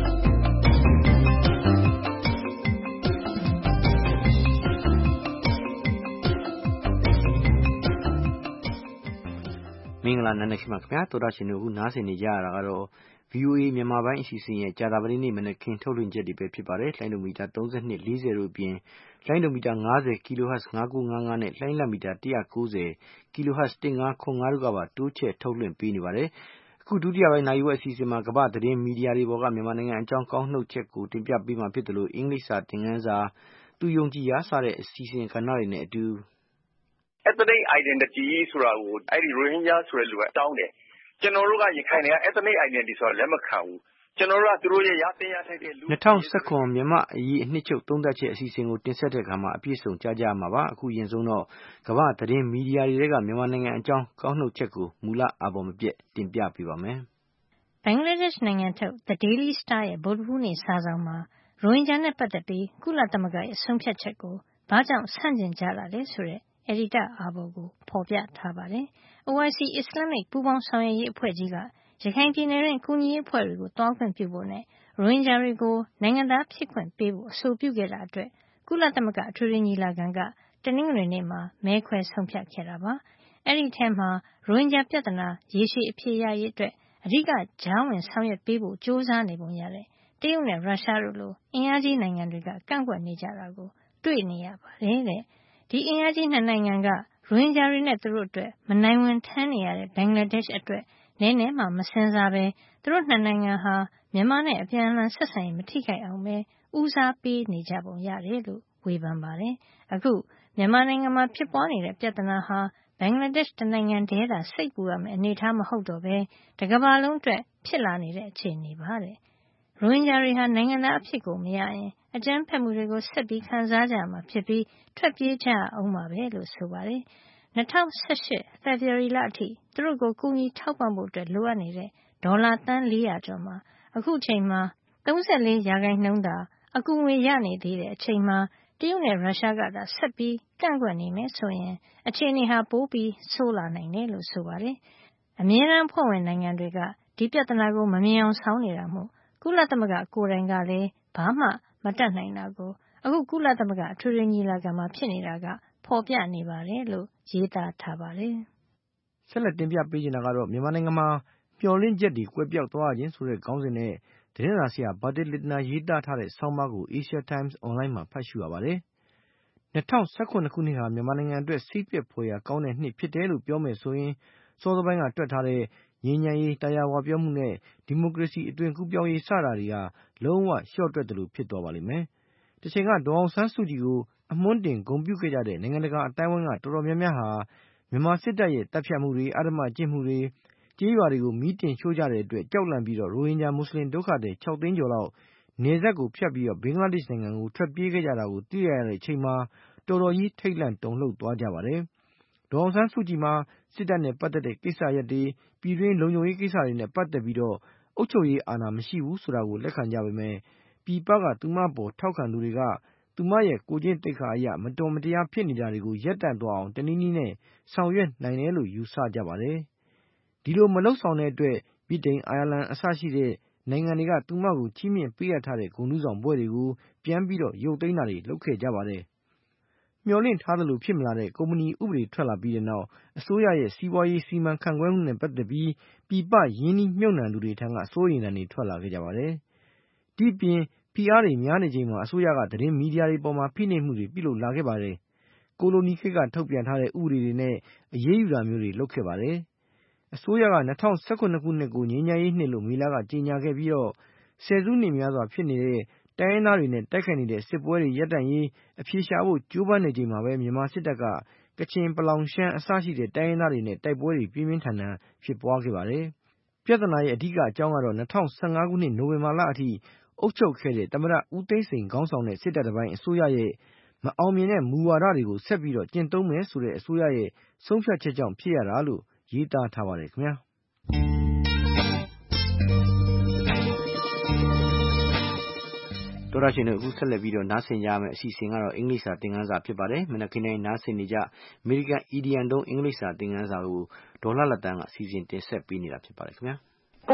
မင်္ဂလာနံနက်ခင်းပါခင်ဗျာသောတာရှင်တို့အခုနားဆင်နေကြရတာကတော့ ဗွီအိုအေ မြန်မာပိုင်းအစီအစဉ်ရဲ့ကြာသပတေးနေ့မနက်ခင်းထုတ်လွှင့်ချက်တွေပဲဖြစ်ပါတယ်လိုင်းဒိုမီတာ၃၂၊၄၀တို့အပြင်လိုင်းဒိုမီတာ၅၀ kilohertz ၅၉၅၅နဲ့လိုင်းလမီတာ၁၉၀ kilohertz ၁၅၇၅တို့ကပါတိုးချဲ့ထုတ်လွှင့်ပေးနေပါတယ်အခုဒုတိယပိုင်းနိုင်ဝက်အစီအစဉ်မှာကမ္ဘာသတင်းမီဒီယာတွေပေါ်ကမြန်မာနိုင်ငံအကြောင်းကောင်းနှုတ်ချက်ကိုတင်ပြပေးမှာဖြစ်တယ်လို့အင်္ဂလိပ်စာသင်ခန်းစာသူယုံကြည်ရာစတဲ့အစီအစဉ်ကဏ္ဍတွေနဲ့အတူ ethnic identity ဆိုတာကိုအဲ့ဒီ Rohingya ဆိုတဲ့လူကတောင်းတယ်ကျွန်တော်တို့ကရခိုင်တွေက ethnic identity ဆိုတာလက်မခံဘူးကျွန်တော်တို့ကသူတို့ရဲ့ရသင့်ရထိုက်တဲ့လူ၂၀၁၇မြန်မာအရေးအနှစ်ချုပ်သုံးသပ်ချက်အစီအစဉ်ကိုတင်ဆက်တဲ့အခါမှာအပြည့်စုံကြားကြရမှာပါအခုရင်ဆုံးတော့ကမ္ဘာသတင်းမီဒီယာတွေကမြန်မာနိုင်ငံအကြောင်းကောင်းနှုတ်ချက်ကိုမူလအပေါ်မပြတ်တင်ပြပေးပါမယ်ဘင်္ဂလားဒေ့ရှ်နိုင်ငံထုတ် The Daily Star ရဲ့ဗုဒ္ဓဟူးနေ့စာဆောင်မှာရိုဟင်ဂျာနဲ့ပတ်သက်ပြီးကုလသမဂ္ဂရဲ့ဆုံးဖြတ်ချက်ကိုဘာကြောင့်ဆန့်ကျင်ကြတာလဲဆိုတဲ့အယ်ဒီတာအာဘော်ကိုဖော်ပြထားပါတယ်။ O I C အစ္စလာမစ်ပူးပေါင်းဆောင်ရွက်ရေးအဖွဲ့ကြီးကရခိုင်ပြည်နယ်တွင်ကူညီရေးအဖွဲ့တွေကိုတွားခွင့်ပြုဖို့နဲ့ရိုဟင်ဂျာတွေကိုနိုင်ငံသားဖြစ်ခွင့်ပေးဖို့အဆိုပြုခဲ့တာအတွက်ကုလသမဂ္ဂအထွေထွေညီလာခံကတနင်္ဂနွေနေ့မှာမဲခွဲဆုံးဖြတ်ခဲ့တာပါ။အဲဒီထဲမှာရိုဟင်ဂျာပြဿနာရေရှည်အဖြေရရေးအတွက်အဓိကကြားဝင်ဆောင်ရွက်ပေးဖို့ကြိုးစားနေပုံရတဲ့တရုတ်နဲ့ရုရှားတို့လိုအင်အားကြီးနိုင်ငံတွေကကန့်ကွက်နေကြတာကိုတွေ့နေရပါတယ်တဲ့။ဒီအင်အားကြီးနှစ်နိုင်ငံကရိုဟင်ဂျာတွေနဲ့သူတို့အတွက်မနိုင်ဝန်ထမ်းနေရတဲ့ဘင်္ဂလားဒေ့ရှ်အတွက်နည်းနည်းမှမစင်စားပဲသူတို့နှစ်နိုင်ငံဟာမြန်မာနဲ့အပြန်အလှန်ဆက်ဆံရေးမထိခိုက်အောင်ပဲဦးစားပေးနေကြပုံရတယ်လို့ဝေဖန်ပါတယ်။အခုမြန်မာနိုင်ငံမှာဖြစ်ပွားနေတဲ့ပြဿနာဟာဘင်္ဂလားဒေ့ရှ်တနိုင်ငံတည်းသာစိတ်ပူရမယ့်အနေအထားမဟုတ်တော့ပဲတကမ္ဘာလုံးအတွက်ဖြစ်လာနေတဲ့အခြေအနေပါတဲ့။ရိုဟင်ဂျာတွေဟာနိုင်ငံသားအဖြစ်ကိုမရရင်အကြမ်းဖက်မှုတွေကိုဆက်ပြီးခံစားကြရမှာဖြစ်ပြီးထွက်ပြေးကြရအောင်ပါပဲလို့ဆိုပါတယ်။၂၀၁၈ဖေဖေါ်ဝါရီလအထိသူတို့ကိုကူညီထောက်ပံ့ဖို့အတွက်လိုအပ်နေတဲ့ဒေါ်လာသန်း၄၀၀ကျော်မှာအခုချိန်မှာ၃၄ရာခိုင်နှုန်းသာအကူငွေရနေသေးတဲ့အချိန်မှာတရုတ်နဲ့ရုရှားကသာဆက်ပြီးကန့်ကွက်နေမယ်ဆိုရင်အခြေအနေဟာပိုပြီးဆိုးလာနိုင်တယ်လို့ဆိုပါတယ်။အမြဲတမ်းဖွဲ့ဝင်နိုင်ငံတွေကဒီပြဿနာကိုမမြင်အောင်ဆောင်းနေတာမို့ကုလသမဂ္ဂကိုယ်တိုင်ကလည်းဘာမှမတတ်နိုင်တာကိုအခုကုလသမဂ္ဂအထွေထွေညီလာခံမှာဖြစ်နေတာကဖော်ပြနေပါတယ်လို့ရေးသားထားပါတယ်။ဆက်လက်တင်ပြပေးချင်တာကတော့မြန်မာနိုင်ငံမှာမျှော်လင့်ချက်တွေကွယ်ပြောက်သွားခြင်းဆိုတဲ့ခေါင်းစဉ်နဲ့သတင်းစာဆရာဘာတစ်လစ်တနာရေးသားထားတဲ့ဆောင်းပါးကို Asia Times Online မှာဖတ်ရှုရပါတယ်။၂၀၁၇ခုနှစ်ဟာမြန်မာနိုင်ငံအတွက်စိတ်ပျက်ဖွယ်ရာကောင်းတဲ့နှစ်ဖြစ်တယ်လို့ပြောမယ်ဆိုရင်စောစောပိုင်းကတွက်ထားတဲ့ငြိမ်းချမ်းရေးတရားဝပြောမှုနဲ့ဒီမိုကရေစီအသွင်ကူးပြောင်းရေးစတာတွေကလုံးဝလျှော့တွက်တယ်လို့ဖြစ်သွားပါလိမ့်မယ်။တချိန်ကဒေါ်အောင်ဆန်းစုကြည်ကိုအမွှန်းတင်ဂုဏ်ပြုခဲ့ကြတဲ့နိုင်ငံတကာအတိုင်းအဝိုင်းကတော်တော်များများဟာမြန်မာစစ်တပ်ရဲ့တပ်ဖြတ်မှုတွေအဓမ္မကျင့်မှုတွေကျေးရွာတွေကိုမီးတင်ရှို့ကြတဲ့အတွက်ကြောက်လန့်ပြီးတော့ရိုဟင်ဂျာမွတ်စလင်ဒုက္ခသည်၆သိန်းကျော်လောက်နယ်စပ်ကိုဖြတ်ပြီးတော့ဘင်္ဂလားဒေ့ရှ်နိုင်ငံကိုထွက်ပြေးခဲ့ကြတာကိုသိရတဲ့အချိန်မှာတော်တော်ကြီးထိတ်လန့်တုန်လှုပ်သွားကြပါတယ်။ဒေါ်အောင်ဆန်းစုကြည်မှာစစ်တပ်နဲ့ပတ်သက်တဲ့ကိစ္စရပ်တွေပြည်တွင်းလုံခြုံရေးကိစ္စတွေနဲ့ပတ်သက်ပြီးတော့အုပ်ချုပ်ရေးအာဏာမရှိဘူးဆိုတာကိုလက်ခံကြပေမဲ့ပြည်ပကသူမပေါ်ထောက်ခံသူတွေကသူမရဲ့ကိုကျင့်သိက္ခာအရမတော်မတရားဖြစ်နေတာတွေကိုရပ်တန့်သွားအောင်တနည်းနည်းနဲ့ဆောင်ရွက်နိုင်တယ်လို့ယူဆကြပါတယ်။ဒီလိုမလုပ်ဆောင်တဲ့အတွက်ဗြိတိန်၊အိုင်ယာလန်အစရှိတဲ့နိုင်ငံတွေကသူမကိုချီးမြှင့်ပေးအပ်ထားတဲ့ဂုဏ်ထူးဆောင်ဘွဲ့တွေကိုပြန်ပြီးတော့ရုပ်သိမ်းတာတွေလုပ်ခဲ့ကြပါတယ်။မျှော်လင့်ထားသလိုဖြစ်မလာတဲ့ကုမ္ပဏီဥပဒေထွက်လာပြီးတဲ့နောက်အစိုးရရဲ့စီးပွားရေးစီမံခန့်ခွဲမှုနဲ့ပတ်သက်ပြီးပြည်ပရင်းနှီးမြှုပ်နှံသူတွေထံကစိုးရိမ်သံတွေထွက်လာခဲ့ကြပါတယ်။ဒီပြင်ဖိအားတွေများနေချိန်မှာအစိုးရကသတင်းမီဒီယာတွေပေါ်မှာဖိနှိပ်မှုတွေပြုလုပ်လာခဲ့ပါတယ်။ကိုလိုနီခေတ်ကထုတ်ပြန်ထားတဲ့ဥပဒေတွေနဲ့အရေးယူတာမျိုးတွေလုပ်ခဲ့ပါတယ်။အစိုးရက၂၀၁၇ခုနှစ်ကိုငြိမ်းချမ်းရေးနှစ်လို့မေလကကြေညာခဲ့ပြီးတော့ဆယ်စုနှစ်များစွာဖြစ်နေတဲ့တတိုင်းရင်းသားတွေနဲ့တိုက်ခိုက်နေတဲ့စစ်ပွဲတွေရပ်တန့်ရေးအဖြေရှာဖို့ကြိုးပမ်းနေချိန်မှာပဲမြန်မာစစ်တပ်ကကချင်ပလောင်ရှမ်းအစရှိတဲ့တိုင်းရင်းသားတွေနဲ့တိုက်ပွဲတွေပြင်းပြင်းထန်ထန်ဖြစ်ပွားခဲ့ပါတယ်။ပြဿနာရဲ့အဓိကအကြောင်းကတော့၂၀၁၅ခုနှစ်နိုဝင်ဘာလအထိအုပ်ချုပ်ခဲ့တဲ့သမ္မတဦးသိန်းစိန်ခေါင်းဆောင်တဲ့စစ်တပ်တစ်ပိုင်းအစိုးရရဲ့မအောင်မြင်တဲ့မူဝါဒတွေကိုဆက်ပြီးတော့ကျင့်သုံးမယ်ဆိုတဲ့အစိုးရရဲ့ဆုံးဖြတ်ချက်ကြောင့်ဖြစ်ရတာလို့ရေးသားထားပါတယ်ခင်ဗျာ။တော်ရရှင်တို့အခုဆက်လက်ပြီးတော့နားဆင်ကြရမယ့်အစီအစဉ်ကတော့အင်္ဂလိပ်စာသင်ခန်းစာဖြစ်ပါတယ်။မနက်ခင်းတိုင်းနားဆင်နေကြအမေရိကန် E D M တုံးအင်္ဂလိပ်စာသင်ခန်းစာကိုဒေါ်လာလက်တန်းကစီစဉ်တင်ဆက်ပေးနေတာဖြစ်ပါတယ်ခင်ဗျာ။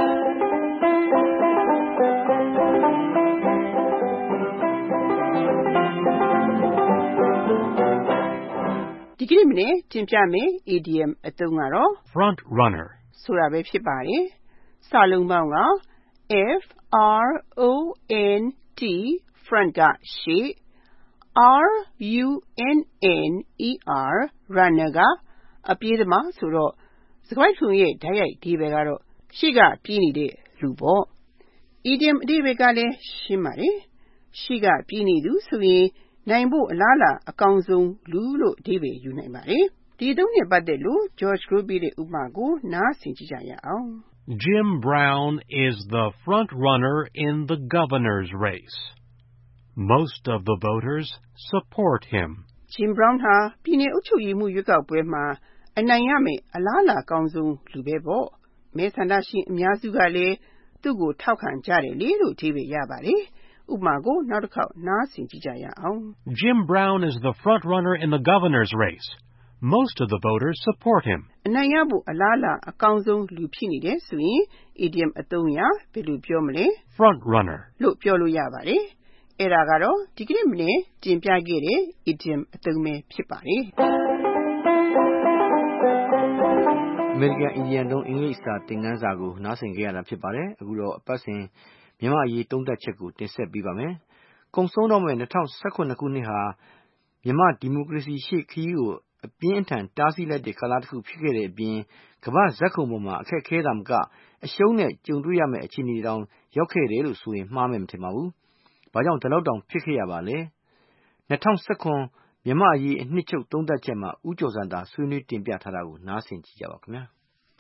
ဒီကနေ့မနေ့တင်ပြမယ် E D M အသုံးကတော့ front runner ဆိုတာပဲဖြစ်ပါတယ်။စာလုံးပေါင်းက F R O N T front ကရှေ့ R U N N E R runner ကအပြေးသမားဆိုတော့စကားထုံရဲ့ဓာတ်ရိုက်အဓိပ္ပာယ်ကတော့ရှေ့ကပြေးနေတဲ့လူပေါ့။ Idiom အဓိပ္ပာယ်ကလည်းရှင်းပါတယ်။ရှေ့ကပြေးနေသူဆိုရင်နိုင်ဖို့အလားအလာအကောင်းဆုံးလူလို့အဓိပ္ပာယ်ယူနိုင်ပါတယ်။ဒီအသုံးနဲ့ပတ်သက်လို့ George Group ပေးတဲ့ဥပမာကိုနားဆင်ကြည့်ကြရအောင်။ Jim Brown is the front runner in the governor's race. Most of the voters support him. Jim Brown ဟာပြည်နယ်အုပ်ချုပ်ရေးမှုရွေးကောက်ပွဲမှာအနိုင်ရမယ်အလားအလာအကောင်းဆုံးလူပဲပေါ့။မဲဆန္ဒရှင်အများစုကလည်းသူ့ကိုထောက်ခံကြတယ်လေလို့အဓိပ္ပာယ်ရပါတယ်။ဥပမာကိုနောက်တစ်ခေါက်နားဆင်ကြည့်ကြရအောင်။ Jim Brown is the front runner in the governor's race. Most of the voters support him. အနိုင်ရဖို့အလားအလာအကောင်းဆုံးလူဖြစ်နေတယ်ဆိုရင် idiom အသုံးအရဘယ်လိုပြောမလဲ front runner လို့ပြောလို့ရပါတယ်။အဲ့ဒါကတော့ဒီကနေ့မနေ့တင်ပြခဲ့တဲ့ idiom အသုံးပဲဖြစ်ပါတယ်။ American Indian တုံးအင်္ဂလိပ်စာသင်ခန်းစာကိုနားဆင်ကြရတာဖြစ်ပါတယ်။အခုတော့အပတ်စဉ်မြန်မာအရေးသုံးသပ်ချက်ကိုတင်ဆက်ပေးပါမယ်။ကုံဆုံးတော့မဲ့၂၀၁၇ခုနှစ်ဟာမြန်မာဒီမိုကရေစီရှေ့ခရီးကိုအပြင်းအထန်တားဆီးလိုက်တဲ့ကာလတစ်ခုဖြစ်ခဲ့တဲ့အပြင်ကမ္ဘာဇက်ခုံပေါ်မှာအခက်ခဲတာမကအရှုံးနဲ့ကြုံတွေ့ရမယ့်အခြေအနေတောင်ရောက်ခဲ့တယ်လို့ဆိုရင်မှားမယ်မထင်ပါဘူး။ဘာကြောင့်ဒီလောက်တောင်ဖြစ်ခဲ့ရပါလဲ။၂၀၁၇မြန်မာအရေးအနှစ်ချုပ်သုံးသပ်ချက်မှာဦးကျော်စံသာဆွေးနွေးတင်ပြထားတာကိုနားဆင်ကြည့်ကြပါခင်ဗျာ။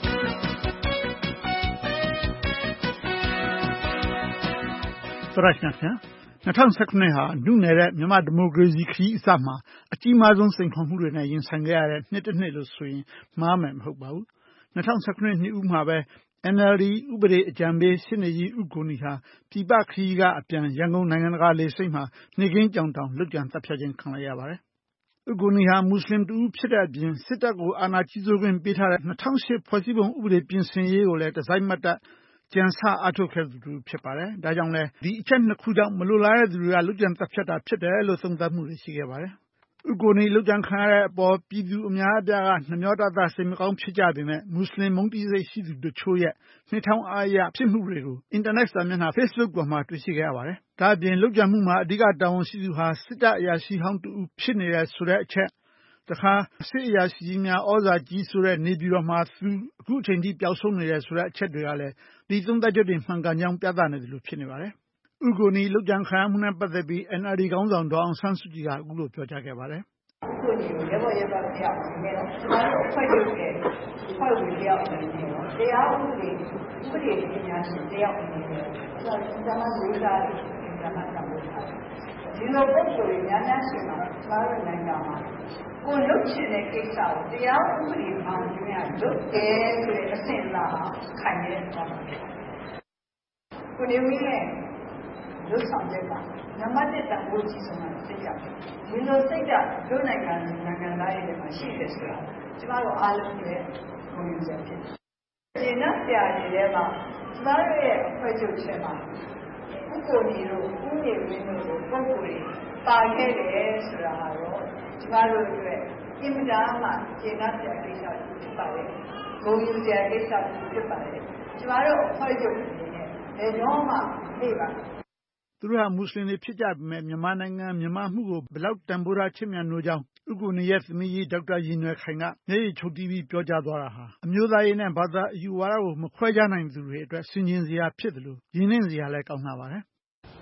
သရရှင်ဖြာ၂၀၁၇ဟာနုနယ်တဲ့မြန်မာဒီမိုကရေစီခရီးအစမှာအကြီးမားဆုံးစိန်ခေါ်မှုတွေနဲ့ရင်ဆိုင်ခဲ့ရတဲ့နှစ်တစ်နှစ်လို့ဆိုရင်မှားမယ်မဟုတ်ပါဘူး။၂၀၁၇နှစ်ဦးမှာပဲ N L D ဥပဒေအကြံပေးရှင်းနေကြီးဦးကိုနီဟာပြည်ပခရီးကအပြန်ရန်ကုန်နိုင်ငံတကာလေဆိပ်မှာနေကင်းကြောင်တောင်လွတ်ကြံတပ်ဖြတ်ခြင်းခံလိုက်ရပါတယ်။ဦးကိုနီဟာမွတ်စလင်တူဖြစ်တဲ့အပြင်စစ်တပ်ကိုအာဏာကြီးစိုးခွင့်ပေးထားတဲ့၂၀၀၈ဖွဲ့စည်းပုံဥပဒေပြင်ဆင်ရေးကိုလည်းတစိုက်မတ်တပ်ကြံစအားထုတ်ခဲ့သူဖြစ်ပါတယ်။ဒါကြောင့်လဲဒီအချက်နှစ်ခုကြောင့်မလိုလားတဲ့သူတွေကလွတ်ကြံတပ်ဖြတ်တာဖြစ်တယ်လို့သုံးသပ်မှုတွေရှိခဲ့ပါတယ်။ဦးကိုနီလွတ်ကြံခံရတဲ့အပေါ်ပြည်သူအများအပြားကနှမျောတတစိတ်မကောင်းဖြစ်ကြပေမဲ့မွတ်စလင်မုန်းတီးစိတ်ရှိသူတို့ချို့ရဲ့နှိထောင်အားရဖြစ်မှုတွေကိုအင်တာနက်စာမျက်နှာ Facebook ပေါ်မှာတွေ့ရှိခဲ့ရပါတယ်။ဒါအပြင်လွတ်ကြံမှုမှာအဓိကတာဝန်ရှိသူဟာစစ်တပ်အရာရှိဟောင်းတူဖြစ်နေတယ်ဆိုတဲ့အချက်တခါစစ်အရာရှိကြီးများဩဇာကြီးဆိုတဲ့နေပြည်တော်မှာသူအခုအချိန်ထိပျောက်ဆုံးနေတယ်ဆိုတဲ့အချက်တွေကလည်းဒီသုံးသပ်ချက်တွေမှန်ကန်ကြောင်းပြသနေတယ်လို့ဖြစ်နေပါတယ်။ဦးကိုနီလုတ်ကြံခံရမှုနဲ့ပတ်သက်ပြီး N L D ခေါင်းဆောင်ဒေါအောင်ဆန်းစုကြည်ကအခုလိုပြောကြားခဲ့ပါတယ်။ကိုနီကိုရဲဘော်ရဲဘော်တယောက်အနေနဲ့တော့ကျွန်တော်တို့အဖွဲ့ချုပ်ရဲ့အဖွဲ့ဝင်တယောက်အနေနဲ့တော့တရားဥပဒေဥပဒေပညာရှင်တယောက်အနေနဲ့ကျွန်တော်ကျွန်တော်လေးစားတယ်ကျွန်တော်ကပြောတာဒီလိုပုံစံတွေများများရှိမှာကျွန်တော်တို့နိုင်ငံမှာကိုလုတ်ချင်တဲ့ကိစ္စကိုတရားဥပဒေမှာကျင်းရလုတ်တယ်ဆိုတဲ့အဆင့်အလားခိုင်နေတဲ့ပုံစံဖြစ်တယ်။ကိုနေမင်းရဲ့လုတ်ဆောင်တဲ့ကနံပါတ်တစ်တန်ဖိုးကြီးဆုံးတာစိတ်ကြတယ်။ဒီလိုစိတ်ကြတို့နိုင်ငံနိုင်ငံသားတွေမှာရှိတယ်ဆိုတာကျမတို့အားလုံးရဲ့ကိုယ်ယူချက်ဖြစ်တယ်။ဒီနောက်ပြရတဲ့မှာကျမတို့ရဲ့အဖွဲ့ချုပ်ချက်မှာဥကိုနေတို့ဥနေဝင်းတို့ပုံကိုယ်တွေပါခဲ့တယ်ဆိုတာတော့ကျမတို့အတွက်အင်မတန်မှကျေနပ်တဲ့ကိစ္စဖြစ်ပါတယ်။ဂုဏ်ယူစရာကိစ္စဖြစ်ပါတယ်။ကျမတို့အဖွဲ့ချုပ်အနေနဲ့ဘယ်တော့မှမေ့ပါသူတို့ဟာမွတ်စလင်တွေဖြစ်ကြပေမဲ့မြန်မာနိုင်ငံမြန်မာမှုကိုဘယ်လောက်တန်ဖိုးထားချစ်မြတ်နိုးကြောင်းဥက္ကိုနေရဲ့သမီးကြီးဒေါက်တာရင်နွယ်ခိုင်ကမျက်ရည်ချုပ်တီးပြီးပြောကြားသွားတာဟာအမျိုးသားရေးနဲ့ဘာသာအယူဝါဒကိုမခွဲခြားနိုင်သူတွေအတွက်ဆင်ခြင်စရာဖြစ်တယ်လို့ရင်းနှင်းစရာလည်းကောင်းလာပါတယ်။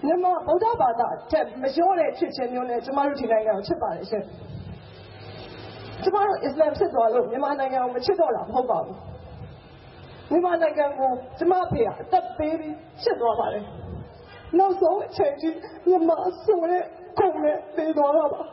မြန်မာဗုဒ္ဓဘာသာတက်မလျော့တဲ့ဖြစ်ခြင်းမျိုးနဲ့ကျမတို့ဒီနိုင်ငံကိုချစ်ပါတယ်ရှင်ကျမတို့အစ္စလာမ်ဖြစ်သွားလို့မြန်မာနိုင်ငံကိုမချစ်တော့တာမဟုတ်ပါဘူးမြန်မာနိုင်ငံကိုကျမဖေကအသက်ပေးပြီးချစ်သွားပါတယ်နောက်ဆုံးအချိန်ကြီးမြန်မာဆိုတဲ့ခုံနဲ့ပေးသွားတာပါ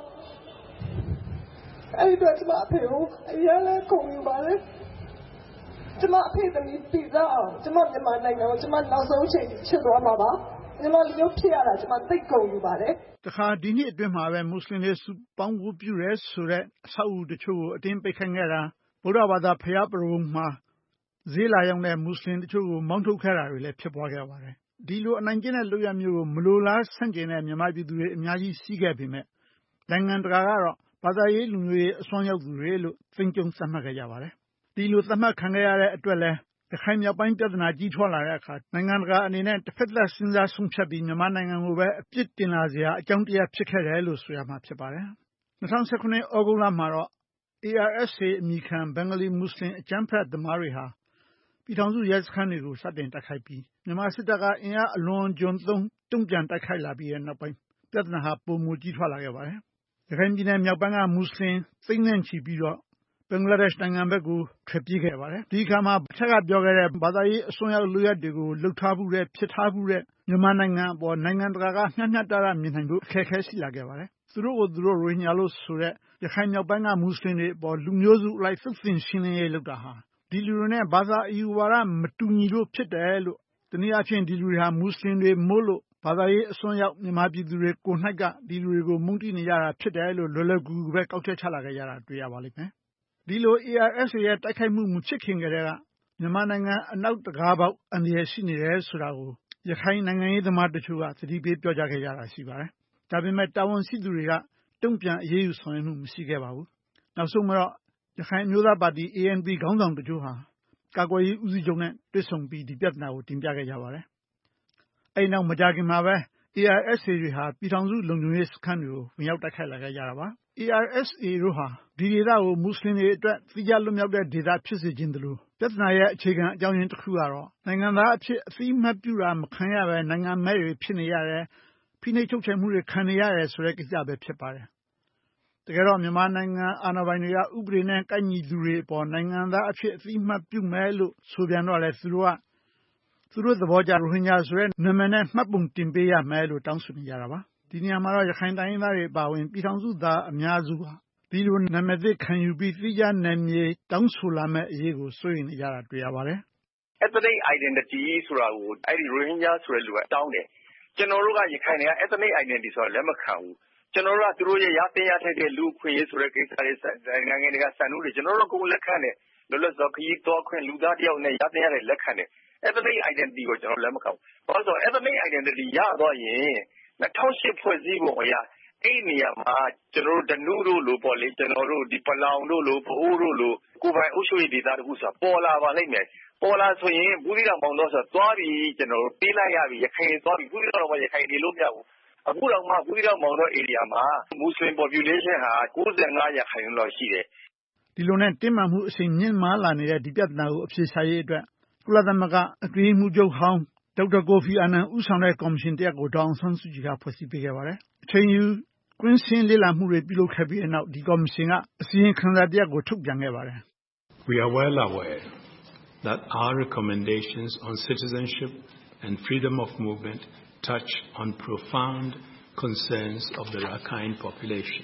အဲ့ဒီတော့ကျမဖေကိုအရင်လည်းခုံယူပါတယ်ကျမဖေသမီးပြည်သားအောင်ကျမမြန်မာနိုင်ငံကိုကျမနောက်ဆုံးအချိန်ချစ်သွားမှာပါမြန်မာလူမျိုးဖြစ်ရတာကျမသိကုံယူပါတယ်တခါဒီနှစ်အတွင်းမှာပဲမွတ်စလင်တွေစုပေါင်းဖို့ပြုရဲဆိုတဲ့အဆောက်အဦတချို့ကိုအတင်းပိတ်ခိုင်းခဲ့တာဗုဒ္ဓဘာသာဖျားပရုံမှာဈေးလာရောက်တဲ့မွတ်စလင်တချို့ကိုမောင်းထုတ်ခဲ့တာတွေလည်းဖြစ်ပွားခဲ့ပါတယ်ဒီလိုအနိုင်ကျင့်တဲ့လုပ်ရမျိုးကိုမလိုလားဆန့်ကျင်တဲ့မြန်မာပြည်သူတွေအများကြီးရှိခဲ့ပေမဲ့နိုင်ငံတကာကတော့ဘာသာရေးလူမျိုးရေးအစွမ်းရောက်သူတွေလို့သိကြုံသတ်မှတ်ခဲ့ကြပါတယ်ဒီလိုသတ်မှတ်ခံခဲ့ရတဲ့အတွက်လည်းရခိုင်မြောက်ပိုင်းပြဿနာကြီးထွားလာတဲ့အခါနိုင်ငံတကာအနေနဲ့တစ်ဖက်သက်စဉ်းစားဆုံးဖြတ်ပြီးမြန်မာနိုင်ငံကိုပဲအပြစ်တင်လာစရာအကြောင်းတရားဖြစ်ခဲ့တယ်လို့ဆိုရမှာဖြစ်ပါတယ်၂၀၁၇ဩဂုတ်လမှာတော့ A R S A အမည်ခံဘင်္ဂလီမွတ်စလင်အကြမ်းဖက်သမားတွေဟာပြည်ထောင်စုရဲစခန်းတွေကိုစတင်တိုက်ခိုက်ပြီးမြန်မာစစ်တပ်ကအင်အားအလွန်ကျွံသုံးတုံ့ပြန်တိုက်ခိုက်လာပြီးတဲ့နောက်ပိုင်းပြဿနာဟာပိုမိုကြီးထွားလာခဲ့ပါတယ်ရခိုင်ပြည်နယ်မြောက်ပိုင်းကမွတ်စလင်သိန်းနဲ့ချီပြီးတော့ဘင်္ဂလားဒေ့ရှ်နိုင်ငံဘက်ကိုထွက်ပြေးခဲ့ပါတယ်ဒီအခါမှာအထက်ကပြောခဲ့တဲ့ဘာသာရေးအစွန်းရောက်လူရက်တွေကိုလှုပ်ထားမှုတဲ့ဖြစ်ထားမှုတဲ့မြန်မာနိုင်ငံအပေါ်နိုင်ငံတကာကမျှမျှတတမြင်နိုင်ဖို့အခက်အခဲရှိလာခဲ့ပါတယ်သူတို့ကိုသူတို့ရိုဟင်ဂျာလို့ဆိုတဲ့ရခိုင်မြောက်ပိုင်းကမွတ်စလင်တွေအပေါ်လူမျိုးစုအလိုက်သုတ်သင်ရှင်းလင်းရေးလုပ်တာဟာဒီလူတွေနဲ့ဘာသာအယူဝါဒမတူညီလို့ဖြစ်တယ်လို့တနည်းအားဖြင့်ဒီလူတွေဟာမွတ်စလင်တွေမို့လို့ဘာသာရေးအစွန်းရောက်မြန်မာပြည်သူတွေကို၌ကဒီလူတွေကိုမုန်းတီးနေကြတာဖြစ်တယ်လို့လွယ်လွယ်ကူကူပဲကောက်ချက်ချလာခဲ့ကြတာတွေ့ရပါလိမ့်မယ်ဒီလို A R S A ရဲ့တိုက်ခိုက်မှုမဖြစ်ခင်ကတည်းကမြန်မာနိုင်ငံအနောက်တကားပေါက်အန္တရာယ်ရှိနေတယ်ဆိုတာကိုရခိုင်နိုင်ငံရေးသမားတချို့ကသတိပေးပြောကြားခဲ့ကြတာရှိပါတယ်ဒါပေမဲ့တာဝန်ရှိသူတွေကတုံ့ပြန်အရေးယူဆောင်ရွက်မှုမရှိခဲ့ပါဘူးနောက်ဆုံးမှာတော့ရခိုင်မျိုးသားပါတီ A N P ခေါင်းဆောင်တချို့ဟာကာကွယ်ရေးဦးစီးချုပ်နဲ့တွေ့ဆုံပြီးဒီပြဿနာကိုတင်ပြခဲ့ကြပါတယ်အဲဒီနောက်မကြာခင်မှာပဲ A R S A တွေဟာပြည်ထောင်စုလုံခြုံရေးစခန်းတွေကိုဝင်ရောက်တိုက်ခိုက်လာခဲ့ကြတာပါ A R S A တို့ဟာဒီဒေသကိုမွတ်စလင်တွေအတွက်သီးခြားလွတ်မြောက်တဲ့ဒေသဖြစ်စေခြင်းတလို့ပြဿနာရဲ့အခြေခံအကြောင်းရင်းတစ်ခုကတော့နိုင်ငံသားအဖြစ်အသိအမှတ်ပြုတာမခံရဘဲနိုင်ငံမဲ့တွေဖြစ်နေရတယ်ဖိနှိပ်ချုပ်ချယ်မှုတွေခံနေရတယ်ဆိုတဲ့ကိစ္စပဲဖြစ်ပါတယ်တကယ်တော့မြန်မာနိုင်ငံအာဏာပိုင်တွေကဥပဒေနဲ့ကိုက်ညီသူတွေအပေါ်နိုင်ငံသားအဖြစ်အသိအမှတ်ပြုမယ်လို့ဆိုပြန်တော့လေသူတို့ကသူတို့သဘောကျရိုဟင်ဂျာဆိုတဲ့နာမည်နဲ့မှတ်ပုံတင်ပေးရမယ်လို့တောင်းဆိုနေကြတာပါဒီနေရာမှာတော့ရခိုင်တိုင်းရင်းသားတွေပါဝင်ပြည်ထောင်စုသားအများစုဟာဒီလိုနာမည်သစ်ခံယူပြီးသီးခြားနာမည်တောင်းဆိုလာမဲ့အရေးကိုစိုးရိမ်နေကြတာတွေ့ရပါတယ် ethnic identity ဆိုတာကိုအဲ့ဒီ Rohingya ဆိုတဲ့လူကတောင်းတယ်ကျွန်တော်တို့ကရခိုင်တွေက ethnic identity ဆိုတာလက်မခံဘူးကျွန်တော်တို့ကသူတို့ရဲ့ရတင်ရထိုက်တဲ့လူခွင့်ရေးဆိုတဲ့ကိစ္စတွေနိုင်ငံတွေကစံနှုန်းတွေကျွန်တော်တို့ကိုလက်ခံတယ်လွတ်လပ်စွာခရီးသွားခွင့်လူသားတယောက်နဲ့ရတင်ရတဲ့လက်ခံတယ် ethnic identity ကိုကျွန်တော်လက်မခံဘူးဘာလို့ဆို ethnic identity ရတော့ရင်၂၀၀၈ဖွဲ့စည်းပုံအရအဲ့ဒီနေရာမှာကျွန်တော်တို့ဒနုတို့လိုပေါ့လေကျွန်တော်တို့ဒီပလောင်တို့လိုပအိုးတို့လိုကိုပိုင်အုပ်ချုပ်ရေးဒေသတခုဆိုတာပေါ်လာပါလိမ့်မယ်ပေါ်လာဆိုရင်ဘူးသီးတောင်မောင်တော်ဆိုတာသွားပြီးကျွန်တော်တို့ပေးလိုက်ရပြီရခိုင်သွားပြီးဘူးသီးတောင်မှာရခိုင်နေလို့မရဘူးအခုတော့မှဘူးသီးတောင်မောင်တော် area မှာ Muslim population ဟာ၉၅ရာခိုင်နှုန်းလောက်ရှိတယ်ဒီလိုနဲ့တင်းမာမှုအချိန်မြင့်မားလာနေတဲ့ဒီပြဿနာကိုအဖြေရှာရေးအတွက်ကုလသမဂ္ဂအတွင်းမှုချုပ်ဟောင်းဒေါက်တာကိုဖီအာနန်ဦးဆောင်တဲ့ကော်မရှင်တရပ်ကိုဒေါအောင်ဆန်းစုကြည်ကဖွဲ့စည်းပေးခဲ့ပါတယ်အချိန်ယူကွင်းဆင်းလေ့လာမှုတွေပြုလုပ်ခဲ့ပြီးတဲ့နောက်ဒီကော်မရှင်ကအစီရင်ခံစာတရပ်ကိုထုတ်ပြန်ခဲ့ပါတယ် We are well aware that our recommendations on citizenship and freedom of movement touch on profound concerns of the Rakhine population.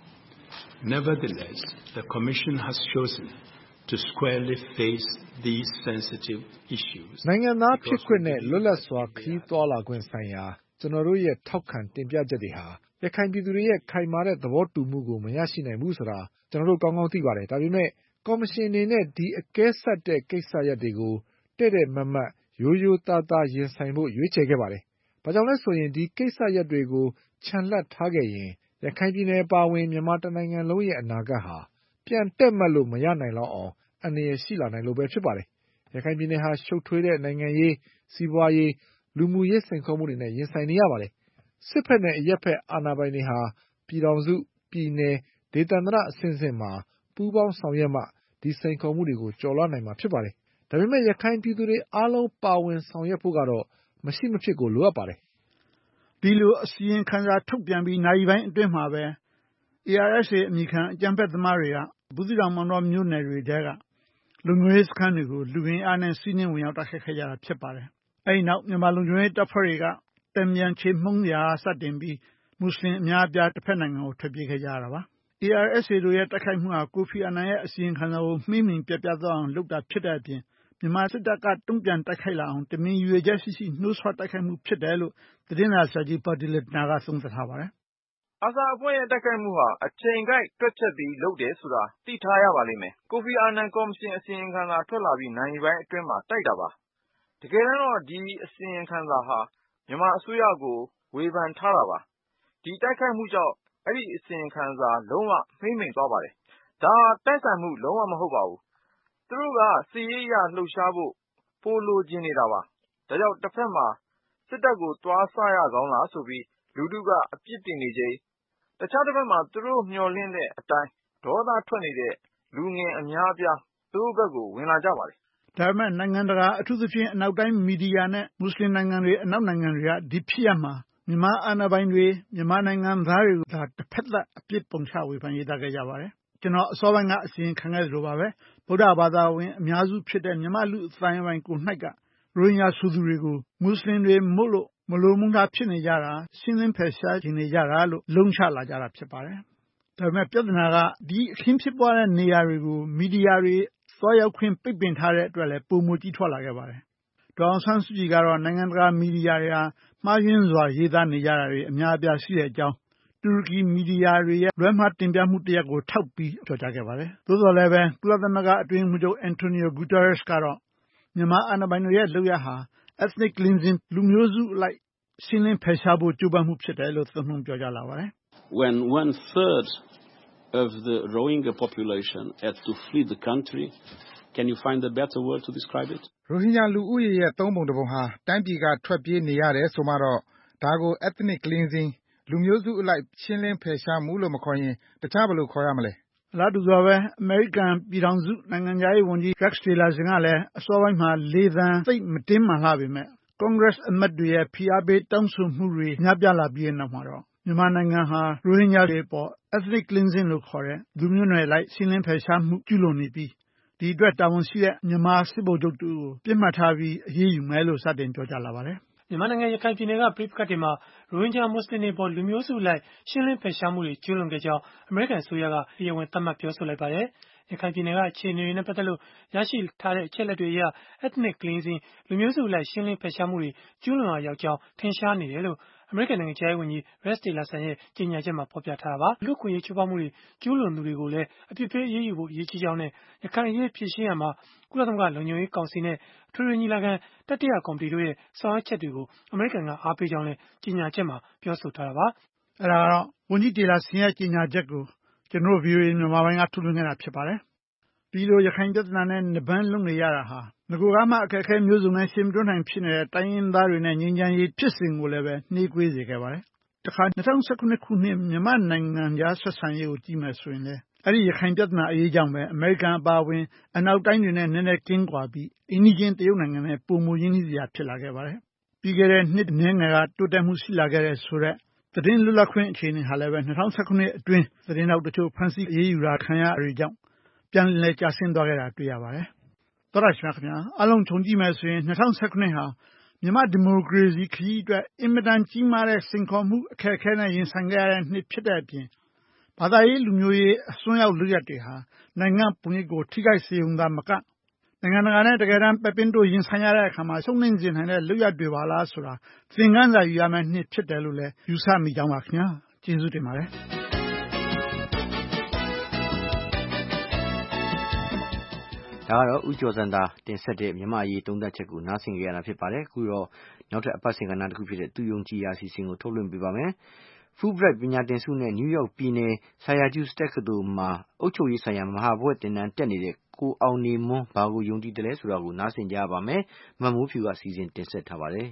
Nevertheless, the Commission has chosen to squarely face these sensitive issues. နိုင်ငံသားဖြစ်ခွင့်နဲ့လွတ်လပ်စွာခရီးသွားလာခွင့်ဆိုင်ရာကျွန်တော်တို့ရဲ့ထောက်ခံတင်ပြချက်တွေဟာရခိုင်ပြည်သူတွေရဲ့ခိုင်မာတဲ့သဘောတူမှုကိုမရရှိနိုင်ဘူးဆိုတာကျွန်တော်တို့ကောင်းကောင်းသိပါတယ်ဒါပေမဲ့ကော်မရှင်အနေနဲ့ဒီအကဲဆက်တဲ့ကိစ္စရပ်တွေကိုတဲ့တဲ့မတ်မတ်ရိုးရိုးသားသားရင်ဆိုင်ဖို့ရွေးချယ်ခဲ့ပါတယ်ဘာကြောင့်လဲဆိုရင်ဒီကိစ္စရပ်တွေကိုခြံလှပ်ထားခဲ့ရင်ရခိုင်ပြည်နယ်ပါဝင်မြန်မာတိုင်းနိုင်ငံလုံးရဲ့အနာဂတ်ဟာပြန်တက်မှတ်လို့မရနိုင်တော့အောင်အနေရရှိလာနိုင်လို့ပဲဖြစ်ပါတယ်ရခိုင်ပြည်နယ်ဟာရှုပ်ထွေးတဲ့နိုင်ငံရေးစီးပွားရေးလူမှုရေးစိန်ခေါ်မှုတွေနဲ့ရင်ဆိုင်နေရပါတယ်စစ်ဖက်နဲ့အရက်ဖက်အာဏာပိုင်တွေဟာပြည်တော်စုပြည်နယ်ဒေသန္တရအဆင့်ဆင့်မှာပူးပေါင်းဆောင်ရွက်မှဒီစိန်ခေါ်မှုတွေကိုကျော်လွှားနိုင်မှာဖြစ်ပါတယ်ဒါပေမဲ့ရခိုင်ပြည်သူတွေအားလုံးပါဝင်ဆောင်ရွက်ဖို့ကတော့မရှိမဖြစ်ကိုလိုအပ်ပါတယ်ဒီလိုအစီရင်ခံစာထုတ်ပြန်ပြီးနိုင်ပိုင်းအတွင်းမှာပဲ A R S A အမိခံအကြမ်းဖက်သမားတွေကဘူးသီးတောင်မောင်တော်မြို့နယ်တွေတဲကလုံခြုံရေးစခန်းတွေကိုလူရင်းအားနဲ့စီးနှင်းဝင်ရောက်တိုက်ခိုက်ခဲ့ကြတာဖြစ်ပါတယ်။အဲဒီနောက်မြန်မာလုံခြုံရေးတပ်ဖွဲ့တွေကတံမြန်ချေမှုန်းရာစတင်ပြီးမွတ်စလင်အများအပြားတစ်ဖက်နိုင်ငံကိုထွက်ပြေးခဲ့ကြရတာပါ။ A R S A တို့ရဲ့တိုက်ခိုက်မှုဟာကိုဖီအာနန်ရဲ့အစီရင်ခံစာကိုမှီးမှင်ပြပြသွားအောင်လုပ်တာဖြစ်တဲ့အပြင်မြန်မာစစ်တပ်ကတုံ့ပြန်တိုက်ခိုက်လာအောင်တမင်ရွေချက်ရှိရှိနှိုးဆွတိုက်ခိုက်မှုဖြစ်တယ်လို့သတင်းစာဆရာကြီးပါတီလက်နာကသုံးသပ်ထားပါတယ်။ အာဆာအဖွဲ့ရဲ့တိုက်ခိုက်မှုဟာအချိန်ကိုက်တွက်ချက်ပြီးလုပ်တယ်ဆိုတာသိထားရပါလိမ့်မယ်။ကိုဖီအာနန်ကော်မရှင်အစီရင်ခံစာထွက်လာပြီးနိုင်ပိုင်းအတွင်းမှာတိုက်တာပါ။တကယ်တမ်းတော့ဒီအစီရင်ခံစာဟာမြန်မာအစိုးရကိုဝေဖန်ထားတာပါ။ဒီတိုက်ခိုက်မှုကြောင့်အဲ့ဒီအစီရင်ခံစာလုံးဝမှိမ့်မိန်သွားပါတယ်။ဒါတိုက်ဆိုင်မှုလုံးဝမဟုတ်ပါဘူး။သူတို့ကစီရေးရလှုပ်ရှားဖို့ပိုလိုချင်နေတာပါ။ဒါကြောင့်တစ်ဖက်မှာစစ်တပ်ကိုတွားဆရကောင်းလားဆိုပြီးလူထုကအပြစ်တင်နေချိန်တခြားတစ်ဖက်မှာသူတို့မျှော်လင့်တဲ့အတိုင်းဒေါသထွက်နေတဲ့လူငယ်အများအပြားသူတို့ဘက်ကိုဝင်လာကြပါတယ်။ဒါပေမဲ့နိုင်ငံတကာအထူးသဖြင့်အနောက်တိုင်းမီဒီယာနဲ့မွတ်စလင်နိုင်ငံတွေအနောက်နိုင်ငံတွေကဒီဖြစ်ရမှာမြန်မာအာဏာပိုင်တွေမြန်မာနိုင်ငံသားတွေကတစ်ဖက်သက်အပြစ်ပုံချဝေဖန်ရေးသားခဲ့ကြပါတယ်။ကျွန်တော်အစောပိုင်းကအစီရင်ခံခဲ့သလိုပါပဲဗုဒ္ဓဘာသာဝင်အများစုဖြစ်တဲ့မြန်မာလူအတိုင်းအပိုင်းကို၌ကရိုဟင်ဂျာဆိုသူတွေကိုမွတ်စလင်တွေမို့လို့မလိုမုန်းတာဖြစ်နေကြတာရှင်းလင်းဖယ်ရှားနေကြတာလို့လုံးချလာကြတာဖြစ်ပါတယ်။ဒါပေမဲ့ပြဿနာကဒီအခင်းဖြစ်ပွားတဲ့နေရာတွေကိုမီဒီယာတွေသွားရောက်ခွင့်ပိတ်ပင်ထားတဲ့အတွက်လည်းပုံမကြီးထွက်လာခဲ့ပါတယ်။ဒေါအောင်ဆန်းစုကြည်ကတော့နိုင်ငံတကာမီဒီယာတွေဟာမှားယွင်းစွာရေးသားနေကြတာတွေအများအပြားရှိတဲ့အကြောင်းတူရကီမီဒီယာတွေရဲ့လွှဲမှားတင်ပြမှုတရက်ကိုထောက်ပြီးပြောကြားခဲ့ပါတယ်။သို့တော်လည်းပဲကုလသမဂ္ဂအတွင်းမှုချုပ်အန်တိုနီယိုဂူတာရက်စ်ကတော့မြန်မာအာဏာပိုင်တွေရဲ့လုပ်ရဟာ ethnic cleansing လူမျိုးစုအလိုက်ရှင်းလင်းဖယ်ရှားဖို့ကြိုးပမ်းမှုဖြစ်တယ်လို့သုံးနှုန်းပြောကြားလာပါတယ်။ When one third of the Rohingya population had to flee the country, can you find a better word to describe it? ရိုဟင်ဂျာလူဦးရေရဲ့သုံးပုံတစ်ပုံဟာတိုင်းပြည်ကထွက်ပြေးနေရတယ်ဆိုမှတော့ဒါကို ethnic cleansing လူမျိုးစုအလိုက်ရှင်းလင်းဖယ်ရှားမှုလို့မခေါ်ရင်တခြားဘယ်လိုခေါ်ရမလဲ။အလားတူစွာပဲအမေရိကန်ပြည်ထောင်စုနိုင်ငံခြားရေးဝန်ကြီး Rex Tillerson ကလည်းအစောပိုင်းမှာလေသံသိပ်မတင်းမာလှပေမဲ့ Congress အမတ်တွေရဲ့ဖိအားပေးတောင်းဆိုမှုတွေများပြားလာပြီးတဲ့နောက်မှာတော့မြန်မာနိုင်ငံဟာရိုဟင်ဂျာတွေပေါ် ethnic cleansing လို့ခေါ်တဲ့လူမျိုးနွယ်လိုက်ရှင်းလင်းဖယ်ရှားမှုကျူးလွန်နေပြီးဒီအတွက်တာဝန်ရှိတဲ့မြန်မာစစ်ဗိုလ်ချုပ်တို့ကိုပြစ်မှတ်ထားပြီးအရေးယူမယ်လို့စတင်ပြောကြားလာပါတယ်။မြန်မာနိုင်ငံရခိုင်ပြည်နယ်ကပြည်ပခတ်တွေမှာရိုဟင်ဂျာမွတ်စလင်တွေပေါ်လူမျိုးစုလိုက်ရှင်းလင်းဖယ်ရှားမှုတွေကျူးလွန်ခဲ့ကြောင်းအမေရိကန်အစိုးရကတရားဝင်သတ်မှတ်ပြောဆိုလိုက်ပါတယ်။ရခိုင်ပြည်နယ်ကအခြေအနေတွေနဲ့ပတ်သက်လို့ရရှိထားတဲ့အချက်အလက်တွေအရ ethnic cleansing လူမျိုးစုလိုက်ရှင်းလင်းဖယ်ရှားမှုတွေကျူးလွန်ရာရောက်ကြောင်းထင်ရှားနေတယ်လို့အမေရိကန်နိုင်ငံခြားရေးဝန်ကြီး Rex Tillerson ရဲ့ကြေညာချက်မှာဖော်ပြထားတာပါ။လူ့အခွင့်အရေးချိုးဖောက်မှုတွေကျူးလွန်သူတွေကိုလည်းအပြစ်ပေးအရေးယူဖို့အရေးကြီးကြောင်းနဲ့ရခိုင်အရေးဖြေရှင်းရမှာကုလသမဂ္ဂလုံခြုံရေးကောင်စီနဲ့အထွေထွေညီလာခံတတိယကော်မတီတို့ရဲ့ဆောင်ရွက်ချက်တွေကိုအမေရိကန်ကအားပေးကြောင်းလည်းကြေညာချက်မှာပြောဆိုထားတာပါ။အဲဒါကတော့ဝန်ကြီး Tillerson ရဲ့ကြေညာချက်ကိုကျွန်တော်တို့ V O A မြန်မာပိုင်းကထုတ်လွှင့်ခဲ့တာဖြစ်ပါတယ်။ဒီလိုရခိုင်ပြဿနာနဲ့နဘန်းလုံနေရတာဟာငကိုကမှအခက်အခဲမျိုးစုံနဲ့ရှင်းမတွန်းနိုင်ဖြစ်နေတဲ့တိုင်းရင်းသားတွေနဲ့ငြိမ်းချမ်းရေးဖြစ်စဉ်ကိုလည်းပဲနှေးကွေးစေခဲ့ပါတယ်။တခါ၂၀၁၇ခုနှစ်မြန်မာနိုင်ငံသားဆက်ဆံရေးကိုကြည့်မယ်ဆိုရင်လည်းအဲ့ဒီရခိုင်ပြဿနာအရေးကြောင့်ပဲအမေရိကန်အပါအဝင်အနောက်တိုင်းတွေနဲ့နည်းနည်းကင်းကွာပြီးအိန္ဒိယတရုတ်နိုင်ငံနဲ့ပုံမူရင်းနှီးစရာဖြစ်လာခဲ့ပါတယ်။ပြီးခဲ့တဲ့နှစ်အနည်းငယ်ကတိုးတက်မှုရှိလာခဲ့တဲ့ဆိုတော့သတင်းလွတ်လပ်ခွင့်အခြေအနေဟာလည်းပဲ၂၀၁၇အတွင်းသတင်းနောက်တချို့ဖမ်းဆီးအရေးယူတာခံရတဲ့ကြောင့်ပြန်လည်ကျဆင်းသွားခဲ့တာတွေ့ရပါတယ်။သောရရှိမြခင်ဗျာအလုံးခြုံကြည့်မယ်ဆိုရင်၂၀၁၇ဟာမြန်မာဒီမိုကရေစီခရီးအတွက်အင်မတန်ကြီးမားတဲ့စိန်ခေါ်မှုအခက်အခဲနဲ့ရင်ဆိုင်ခဲ့ရတဲ့နှစ်ဖြစ်တဲ့အပြင်ဘာသာရေးလူမျိုးရေးအစွန်းရောက်လူရက်တွေဟာနိုင်ငံပုံရိပ်ကိုထိခိုက်စေုံသာမကနိုင်ငံတကာနဲ့တကယ်တမ်းပပင်းတို့ရင်ဆိုင်ရတဲ့အခါမှာရှုံးနှင်းစေနိုင်တဲ့လူရက်တွေပါလားဆိုတာသင်ခန်းစာယူရမယ့်နှစ်ဖြစ်တယ်လို့လည်းယူဆမိကြောင်းပါခင်ဗျာကျေးဇူးတင်ပါတယ်ဒါကတော့ဦးကျော်စံသာတင်ဆက်တဲ့မြန်မာရေးသုံးသပ်ချက်ကိုနားဆင်ကြရတာဖြစ်ပါတယ်အခုတော့နောက်ထပ်အပတ်စဉ်ကဏ္ဍတစ်ခုဖြစ်တဲ့သူယုံကြည်ရာအစီအစဉ်ကိုထုတ်လွှင့်ပေးပါမယ် Fulbright ပညာသင်ဆုနဲ့ New York ပြည်နယ် Syracuse တက္ကသိုလ်မှာအုပ်ချုပ်ရေးဆိုင်ရာမဟာဘွဲ့သင်တန်းတက်နေတဲ့ကိုအောင်နေမွန်းဘာကိုယုံကြည်တယ်လဲဆိုတာကိုနားဆင်ကြပါမယ်မမိုးဖြူကစီစဉ်တင်ဆက်ထားပါတယ်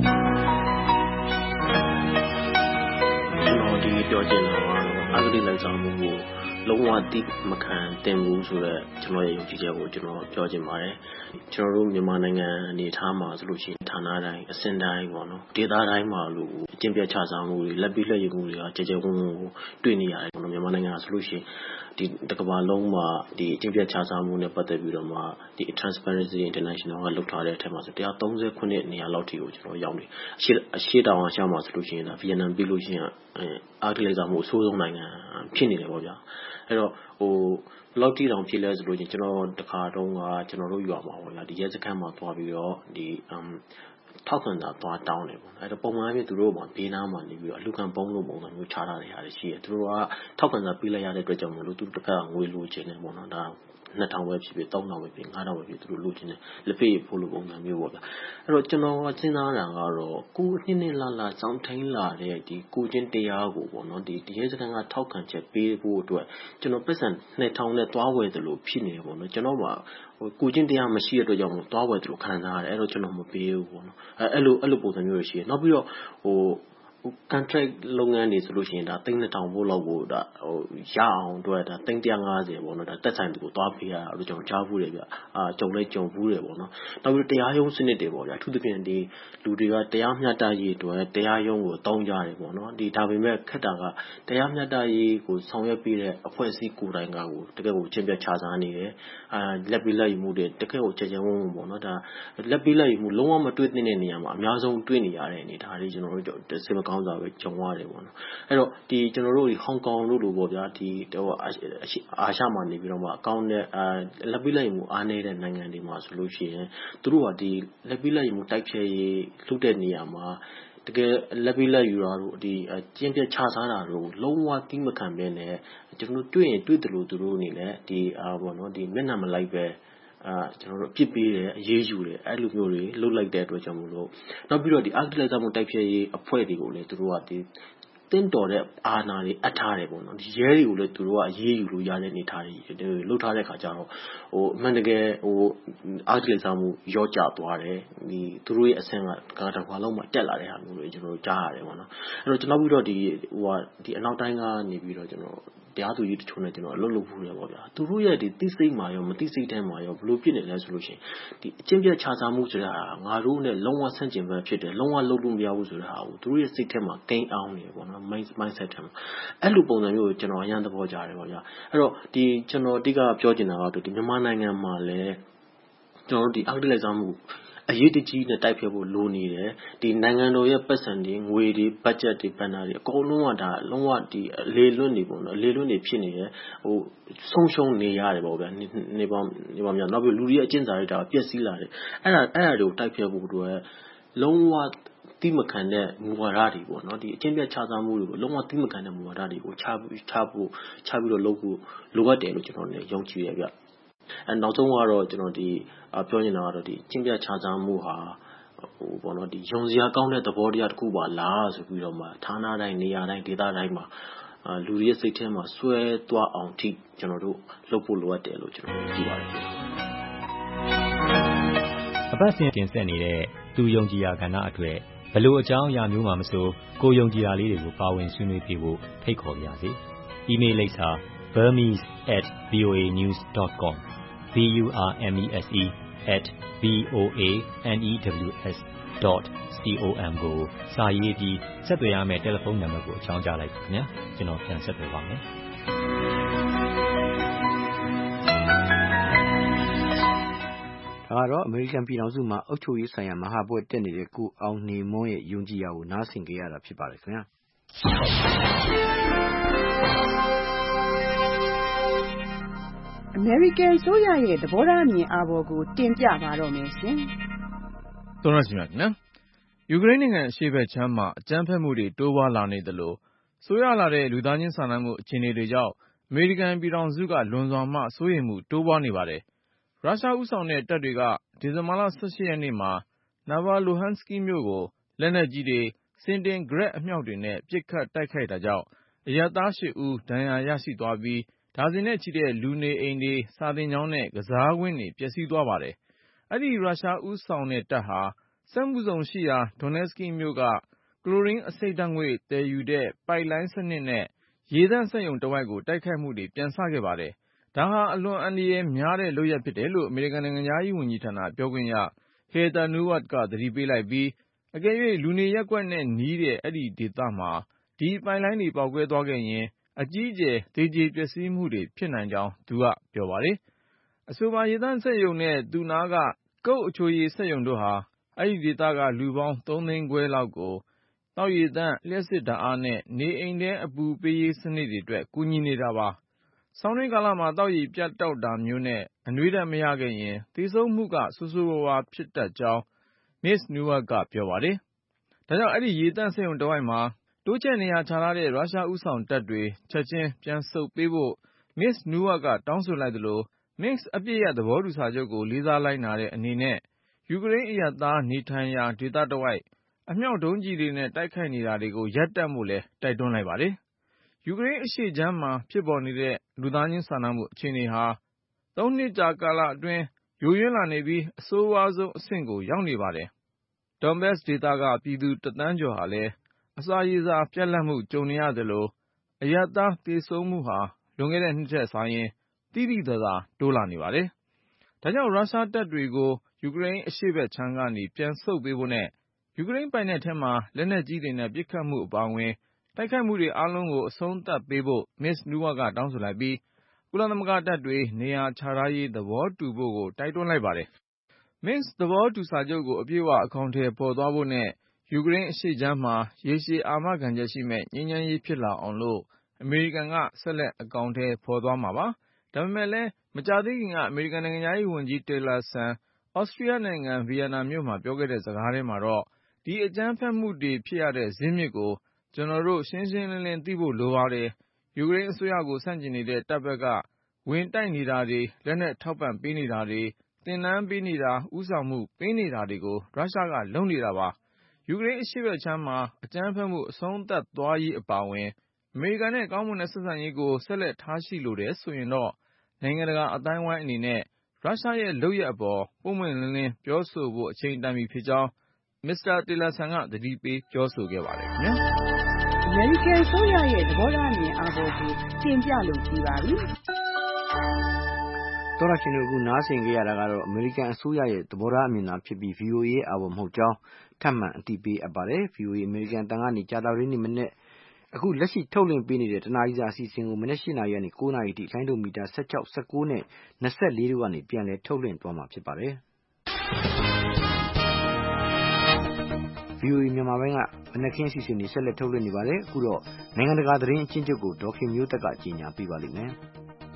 ကျွန်တော်ဒီပြောချင်တာကတော့အဂတိလိုက်စားမှုကိုလုံးဝတိမခံတင်ဘူးဆိုတော့ကျွန်တော်ရဲ့ယုံကြည်ချက်ကိုကျွန်တော်ပြောချင်ပါတယ်ကျွန်တော်တို့မြန်မာနိုင်ငံအနေထားမှာဆိုလို့ရှိရင်ဌာနတိုင်းအဆင့်တိုင်းပေါ့နော်ဒေသတိုင်းမှာလို့အကျင့်ပြတ်ခြစားမှုတွေလက်ပြီးလက်ရည်မှုတွေကကြကြဝုန်းဝုန်းတွေ့နေရတယ်ပေါ့နော်မြန်မာနိုင်ငံဆိုလို့ရှိရင်ဒီတကမ္ဘာလုံးမှာဒီအကျင့်ပြတ်ခြစားမှုနဲ့ပတ်သက်ပြီးတော့မှဒီ Transparency International ကလုပ်ထားတဲ့အထက်မှာဆိုone thirty-nineနေရာလောက်ထိကိုကျွန်တော်ရောက်နေအရှေ့အရှေ့တောင်အာရှမှာဆိုလို့ရှိရင်ဒါဗီယက်နမ်ပြီးလို့ရှိရင်အားကလေးစားမှုအဆိုးဆုံးနိုင်ငံဖြစ်နေတယ်ပေါ့ဗျာအဲ့တော့ဟိုလောက်တီတောင်ဖြစ်လဲဆိုလို့ချင်းကျွန်တော်တခါတုန်းကကျွန်တော်တို့ရွာမှာပေါ့ဗျာဒီရဲစခန်းမှာသွားပြီးတော့ဒီအမ်ထောက်ခံတာသွားတောင်းတယ်ပေါ့အဲ့တော့ပုံမှန်အဖြစ်သူတို့ကဘေးနားမှာနေပြီးတော့အလူခံပုံးလို့ပုံစံမျိုးချထားတဲ့ဟာတွေရှိတယ်သူတို့ကထောက်ခံတာပေးလိုက်ရတဲ့အတွက်ကြောင့်မလို့သူတစ်ခါငွေလိုချင်တယ်ပေါ့နော်ဒါtwo thousandပဲဖြစ်ဖြစ်three thousandပဲဖြစ်five thousandပဲဖြစ်သူတို့လိုချင်တယ်လက်ဖေးဖို့လို့ပုံစံမျိုးပေါ့ဗျာအဲ့တော့ကျွန်တော်ကစဉ်းစားတာကတော့ကိုနှစ်နှစ်လလစောင်းထိန်လာတဲ့ဒီကိုချင်းတရားကိုပေါ့နော်ဒီဒီရဲစခန်းကထောက်ခံချက်ပေးဖို့အတွက်ကျွန်တော်ပတ်စံtwo thousandနဲ့တွားဝယ်တယ်လို့ဖြစ်နေပေါ့နော်ကျွန်တော်ကဟိုကိုချင်းတရားမရှိတဲ့အတွက်ကြောင့်တွားဝယ်တယ်လို့ခံစားရတယ်အဲ့တော့ကျွန်တော်မပေးဘူးပေါ့နော်အဲ့အဲ့လိုအဲ့လိုပုံစံမျိုးရှိတယ်နောက်ပြီးတော့ဟိုcontract လုပ်ငန်းတွေဆိုလို့ရှိရင်ဒါtwo thousandဖို့လောက်ကိုဒါဟိုရအောင်အတွက်ဒါone fiftyပေါ့နော်ဒါတက်ဆိုင်တွေကိုသွားပေးရတာလို့ကျွန်တော်ကြားဘူးတယ်ဗျအာကြုံလဲကြုံဘူးတယ်ပေါ့နော်နောက်ပြီးတရားရုံးစနစ်တွေပေါ့ဗျာအထူးသဖြင့်ဒီလူတွေကတရားမျှတရေးအတွက်တရားရုံးကိုတောင်းကြတယ်ပေါ့နော်ဒီဒါပေမဲ့ခက်တာကတရားမျှတရေးကိုဆောင်ရွက်ပေးတဲ့အဖွဲ့အစည်းကိုယ်တိုင်ကကိုတကယ်ကိုချင်းပြတ်ခြားစားနေတယ်အာလက်ပြီးလက်ယူမှုတွေတကယ်ကိုကြကြဝုန်းဝုန်းပေါ့နော်ဒါလက်ပြီးလက်ယူမှုလုံးဝမတွေ့သင့်တဲ့နေရာမှာအများဆုံးတွေ့နေရတဲ့အနေဒါလေးကျွန်တော်တို့စိတ်မကောင်းစားပဲကြုံရတယ်ပေါ့နော်အဲ့တော့ဒီကျွန်တော်တို့ဒီဟောင်ကောင်တို့လိုပေါ့ဗျာဒီဟိုအာရှမှာနေပြီးတော့မှအကောင့်နဲ့အာလက်ပြီးလက်ယူမှုအားနေတဲ့နိုင်ငံတွေမှာဆိုလို့ရှိရင်သူတို့ကဒီလက်ပြီးလက်ယူမှုတိုက်ဖျက်ရေးလှုပ်တဲ့နေရာမှာတကယ်လက်ပြီးလက်ယူတာတို့ဒီကျင်းပြခြားစားတာတို့လုံးဝတိမခံဘဲနဲ့ကျွန်တော်တို့တွေ့ရင်တွေ့တယ်လို့သူတို့အနေနဲ့ဒီအာပေါ့နော်ဒီမျက်နှာမလိုက်ပဲအာကျွန်တော်တို့အပြစ်ပေးတယ်အရေးယူတယ်အဲ့လိုမျိုးတွေလုပ်လိုက်တဲ့အတွက်ကြောင့်မို့လို့နောက်ပြီးတော့ဒီအဂတိလိုက်စားမှုတိုက်ဖျက်ရေးအဖွဲ့တွေကိုလည်းသူတို့ကဒီတင်းတော်တဲ့အာဏာတွေအပ်ထားတယ်ပေါ့နော်ဒီရဲတွေကိုလည်းသူတို့ကအရေးယူလို့ရတဲ့အနေထားတွေလှုပ်ထားတဲ့ခါကျတော့ဟိုအမှန်တကယ်ဟိုအဂတိလိုက်စားမှုရော့ကျသွားတယ်ဒီသူတို့ရဲ့အဆင့်ကကာတာဘာလုံးမှာတက်လာတဲ့ဟာမျိုးတွေကျွန်တော်တို့ကြားရတယ်ပေါ့နော်အဲ့တော့ကျွန်တော်ပြီးတော့ဒီဟိုဟာဒီအနောက်တိုင်းကနေပြီးတော့ကျွန်တော်တရားသူကြီးတချို့နဲ့ကျွန်တော်အလုပ်လုပ်ဖို့ရပေါ့ဗျာသူတို့ရဲ့ဒီသိစိတ်မှာရောမသိစိတ်ထဲမှာရောဘလို့ဖြစ်နေလဲဆိုလို့ရှိရင်ဒီအချင်းပြတ်ခြားစားမှုဆိုတာငါတို့နဲ့လုံးဝဆန့်ကျင်ဘက်ဖြစ်တယ်လုံးဝလုပ်လို့မရဘူးဆိုတာဟာကိုသူတို့ရဲ့စိတ်ထဲမှာကိန်းအောင်နေပေါ့နော် mindset ထဲမှာအဲ့လိုပုံစံမျိုးကိုကျွန်တော်အရင်သဘောကျတယ်ပေါ့ဗျာအဲ့တော့ဒီကျွန်တော်အတိတ်ကပြောချင်တာကတော့ဒီမြန်မာနိုင်ငံမှာလည်းကျွန်တော်တို့ဒီအဂတိလိုက်စားမှုအရေးတကြီးနဲ့တိုက်ဖျက်ဖို့လိုနေတယ်ဒီနိုင်ငံတော်ရဲ့ပတ်စံတွေငွေတွေ budget တွေ banner တွေအကုန်လုံးကဒါလုံးဝဒီအလေလွတ်နေပေါ့နော်အလေလွတ်နေဖြစ်နေတယ်ဟိုဆုံးရှုံးနေရတယ်ပေါ့ဗျာနေပေါင်းနေပေါင်းများနောက်ပြီးလူတွေရဲ့အကျင့်စာရိတ္တပျက်စီးလာတယ်အဲ့ဒါအဲ့ဒါတွေကိုတိုက်ဖျက်ဖို့အတွက်လုံးဝတိမခံတဲ့မူဝါဒတွေပေါ့နော်ဒီအချင်းပြတ်ခြားစားမှုတွေကိုလုံးဝတိမခံတဲ့မူဝါဒတွေကိုချချဖို့ချပြီးတော့လုပ်ဖို့လိုအပ်တယ်လို့ကျွန်တော်လည်းယုံကြည်ရဗျအဲနောက်ဆုံးကတော့ကျွန်တော်ဒီပြောနေတာကတော့ဒီချင်းပြတ်ခြားစားမှုဟာဟိုပေါ့နော်ဒီယုံစရာကောင်းတဲ့သဘောတရားတစ်ခုပါလားဆိုပြီးတော့မှဌာနတိုင်းနေရာတိုင်းဒေသတိုင်းမှာလူတွေရဲ့စိတ်ထဲမှာဆွဲသွားအောင်ထိကျွန်တော်တို့လုပ်ဖို့လိုအပ်တယ်လို့ကျွန်တော်ကြည့်ပါတယ်အပတ်စဉ်တင်ဆက်နေတဲ့သူယုံကြည်ရာကဏ္ဍအတွက်ဘလို့အကြောင်းအရာမျိုးမှမဆိုကိုယုံကြည်ရာလေးတွေကိုပါဝင်ဆွေးနွေးပြဖို့ဖိတ်ခေါ်ပါရစေ။ email လိပ်စာ burmese at voa news dot com b u r m e s e at v o a n e w s dot com ကိုစာရေးပြီးဆက်သွယ်ရမယ့်တယ်လီဖုန်းနံပါတ်ကိုအကြောင်းကြားလိုက်ပါခင်ဗျာကျွန်တော်ပြန်ဆက်သွယ်ပါမယ်ဒါကတော့အမေရိကန်ပြည်ထောင်စုမှာအုပ်ချုပ်ရေးဆိုင်ရာမဟာဘွဲ့တက်နေတဲ့ကိုအောင်နေမွန်းရဲ့ယုံကြည်ရာကိုနားဆင်ကြရတာဖြစ်ပါတယ်ခင်ဗျာအမေရိကန်ဆိုရရဲ့သဘောထားအမြင်အာဘော်ကိုတင်ပြပါတော့မယ်ရှင်။သုံးရရှိမြတ်နော်။ယူကရိန်းနိုင်ငံအရှေ့ဘက်ခြမ်းမှာအကြမ်းဖက်မှုတွေတိုးပွားလာနေသလိုဆိုရလာတဲ့လူသားချင်းစာနာမှုအခြေအနေတွေကြောင့်အမေရိကန်ပြည်ထောင်စုကလွန်စွာမှစိုးရိမ်မှုတိုးပွားနေပါတယ်။ရုရှားဦးဆောင်တဲ့တပ်တွေကဒီဇင်ဘာလ၁၈ရက်နေ့မှာနာဗာလိုဟန်စကီးမြို့ကိုလက်နက်ကြီးတွေစင်တင်ဂရက်အမြောက်တွေနဲ့ပစ်ခတ်တိုက်ခိုက်တာကြောင့်အရပ်သား၈ဦးဒဏ်ရာရရှိသွားပြီးဒါဇင်နဲ့ချီတဲ့လူနေအိမ်တွေစာသင်ကျောင်းနဲ့ကစားကွင်းတွေပျက်စီးသွားပါတယ်။အဲ့ဒီရုရှားဦးဆောင်တဲ့တပ်ဟာစက်မှုဇုံရှိရာဒွန်နက်စကီမြို့ကကလိုရင်းအဆိပ်ဓာတ်ငွေ့သယ်ယူတဲ့ပိုက်လိုင်းစနစ်နဲ့ရေသန့်စက်ရုံတစ်ဝိုက်ကိုတိုက်ခိုက်မှုတွေပြန်စခဲ့ပါတယ်။ ဒါဟာအလွန်အန္တရာယ်များတဲ့လုပ်ရပ်ဖြစ်တယ်လို့အမေရိကန်နိုင်ငံခြားရေးဝန်ကြီးဌာနပြောခွင့်ရ Heather Nauert ကသတိပေးလိုက်ပြီးအကယ်၍လူနေရပ်ကွက်နဲ့နီးတဲ့အဲ့ဒီဒေသမှာဒီပိုက်လိုင်းတွေပေါက်ကွဲသွားခဲ့ရင်အကြီးအကျယ်သေကြေပျက်စီးမှုတွေဖြစ်နိုင်ကြောင်းသူကပြောပါတယ်။အဆိုပါရေသန့်စက်ရုံနဲ့သူနာကကုတ်အချိုရည်စက်ရုံတို့ဟာအဲ့ဒီဒေသကလူပေါင်းသုံးသိန်းခွဲလောက်ကိုတောက်ရည်သန့်လျှက်စစ်ဓာတ်အားနဲ့နေအိမ်ထဲအပူပေးရေးစနစ်တွေအတွက်ကူညီနေတာပါ။ဆောင်းတွင်းကာလမှာတောက်ရည်ပြတ်တောက်တာမျိုးနဲ့အနွေးဓာတ်မရခဲ့ရင်သေဆုံးမှုကဆိုးဆိုးဝါးဝါးဖြစ်တတ်ကြောင်း Miss Nauert ကပြောပါတယ်။ဒါကြောင့်အဲ့ဒီရေသန့်စက်ရုံတစ်ဝိုက်မှာတိုးချဲ့နေရာချထားတဲ့ရုရှားဦးဆောင်တပ်တွေချက်ချင်းပြန်ဆုတ်ပေးဖို့ Miss Nauert ကတောင်းဆိုလိုက်သလို Minsk အပစ်ရပ်သဘောတူစာချုပ်ကိုလေးစားလိုက်နာတဲ့အနေနဲ့ယူကရိန်းအရပ်သားနေထိုင်ရာဒေသတစ်ဝိုက်အမြောက်ဒုံးကျည်တွေနဲ့တိုက်ခိုက်နေတာတွေကိုရပ်တန့်ဖို့လည်းတိုက်တွန်းလိုက်ပါတယ်။ယူကရိန်းအရှေ့ခြမ်းမှာဖြစ်ပေါ်နေတဲ့လူသားချင်းစာနာမှုအခြေအနေဟာသုံးနှစ်ကြာကာလအတွင်းယိုယွင်းလာနေပြီးအဆိုးဝါးဆုံးအဆင့်ကိုရောက်နေပါတယ်။ Donbas ဒေသကပြည်သူတစ်သန်းကျော်ဟာလည်းအစာရေစာပြတ်လတ်မှုကြုံနေရသလိုအရပ်သားသေဆုံးမှုဟာလွန်ခဲ့တဲ့နှစ်ထက်စာရင်သိသိသာသာတိုးလာနေပါတယ်။ဒါကြောင့်ရုရှားတပ်တွေကိုယူကရိန်းအရှေ့ဘက်ခြမ်းကနေပြန်ဆုတ်ပေးဖို့နဲ့ယူကရိန်းပိုင်နက်ထဲမှာလက်နက်ကြီးတွေနဲ့ပစ်ခတ်မှုအပါအဝင်တိုက်ခိုက်မှုတွေအားလုံးကိုအဆုံးသတ်ပေးဖို့ Miss Nauert ကတောင်းဆိုလိုက်ပြီးကုလသမဂ္ဂတပ်တွေနေရာချထားရေးသဘောတူဖို့ကိုတိုက်တွန်းလိုက်ပါတယ်။ Minsk သဘောတူစာချုပ်ကိုအပြည့်အဝအကောင်အထည်ဖော်သွားဖို့နဲ့ယူကရိန်းအရှေ့ခြမ်းမှာရေရှည်အာမခံချက်ရှိမဲ့ငြိမ်းချမ်းရေးဖြစ်လာအောင်လို့အမေရိကန်ကဆက်လက်အကောင်အထည်ဖော်သွားမှာပါ။ဒါပေမဲ့လည်းမကြာသေးခင်ကအမေရိကန်နိုင်ငံခြားရေးဝန်ကြီး Tillerson ဩစတြီးယားနိုင်ငံဗီယက်နာမြို့မှာပြောခဲ့တဲ့စကားထဲမှာတော့ဒီအကြမ်းဖက်မှုတွေဖြစ်ရတဲ့ဇစ်မြစ်ကိုကျွန်တော်တို့ရှင်းရှင်းလင်းလင်းသိဖို့လိုပါတယ်။ယူကရိန်းအစိုးရကိုဆန့်ကျင်နေတဲ့တပ်ဘက်ကဝင်တိုက်နေတာတွေလက်နက်ထောက်ပံ့ပေးနေတာတွေသင်တန်းပေးနေတာဥဆောင်မှုပေးနေတာတွေကိုရုရှားကလုပ်နေတာပါ။ယူကရိန်းအရှေ့ဘက်ခြမ်းမှာအကြမ်းဖက်မှုအဆုံးသတ်သွားရေးအပါအဝင်အမေရိကန်နဲ့ကောင်းမွန်တဲ့ဆက်ဆံရေးကိုဆက်လက်ထားရှိလိုတယ်ဆိုရင်တော့နိုင်ငံတကာအသိုင်းအဝိုင်းအနေနဲ့ရုရှားရဲ့လုပ်ရပ်အပေါ်ပွင့်ပွင့်လင်းလင်းပြောဆိုဖို့အချိန်တန်ပြီဖြစ်ကြောင်းမစ္စတာ Tillerson ကသတိပေးပြောဆိုခဲ့ပါတယ်ခင်ဗျာ။အမေရိကန်ဆိုရရဲ့သဘောထားအမြင်အားပေါ်ကိုတင်ပြလို့ပြီးပါပြီ။တော်ရရှင်တို့ကနားဆင်ကြရတာကတော့အမေရိကန်အစိုးရရဲ့သဘောထားအမြင်သာဖြစ်ပြီး ဗီအိုအေ ရဲ့အာဘော်မဟုတ်ကြောင်းထပ်မံအသိပေးအပ်ပါတယ်။ ဗီအိုအေအမေရိကန်တန်ကနေကြာတာရင်းနေ့မနေ့အခုလက်ရှိထုတ်လွှင့်ပေးနေတဲ့တနာရီစာအစီအစဉ်ကိုမနေ့၈နာရီကနေ၉နာရီထိလိုင်းဒုံမီတာ၁၆ ၁၉နဲ့၂၄တို့ကနေပြန်လည်ထုတ်လွှင့်သွားမှာဖြစ်ပါတယ်။ဗီအိုအေမြန်မာပိုင်းကမနက်ခင်းအစီအစဉ်တွေဆက်လက်ထုတ်လွှင့်နေပါတယ်။အခုတော့နိုင်ငံတကာသတင်းအကျဉ်းချုပ်ကိုဒေါ်ခင်မျိုးသက်ကကြီးညာပေးပါလိမ့်မယ်။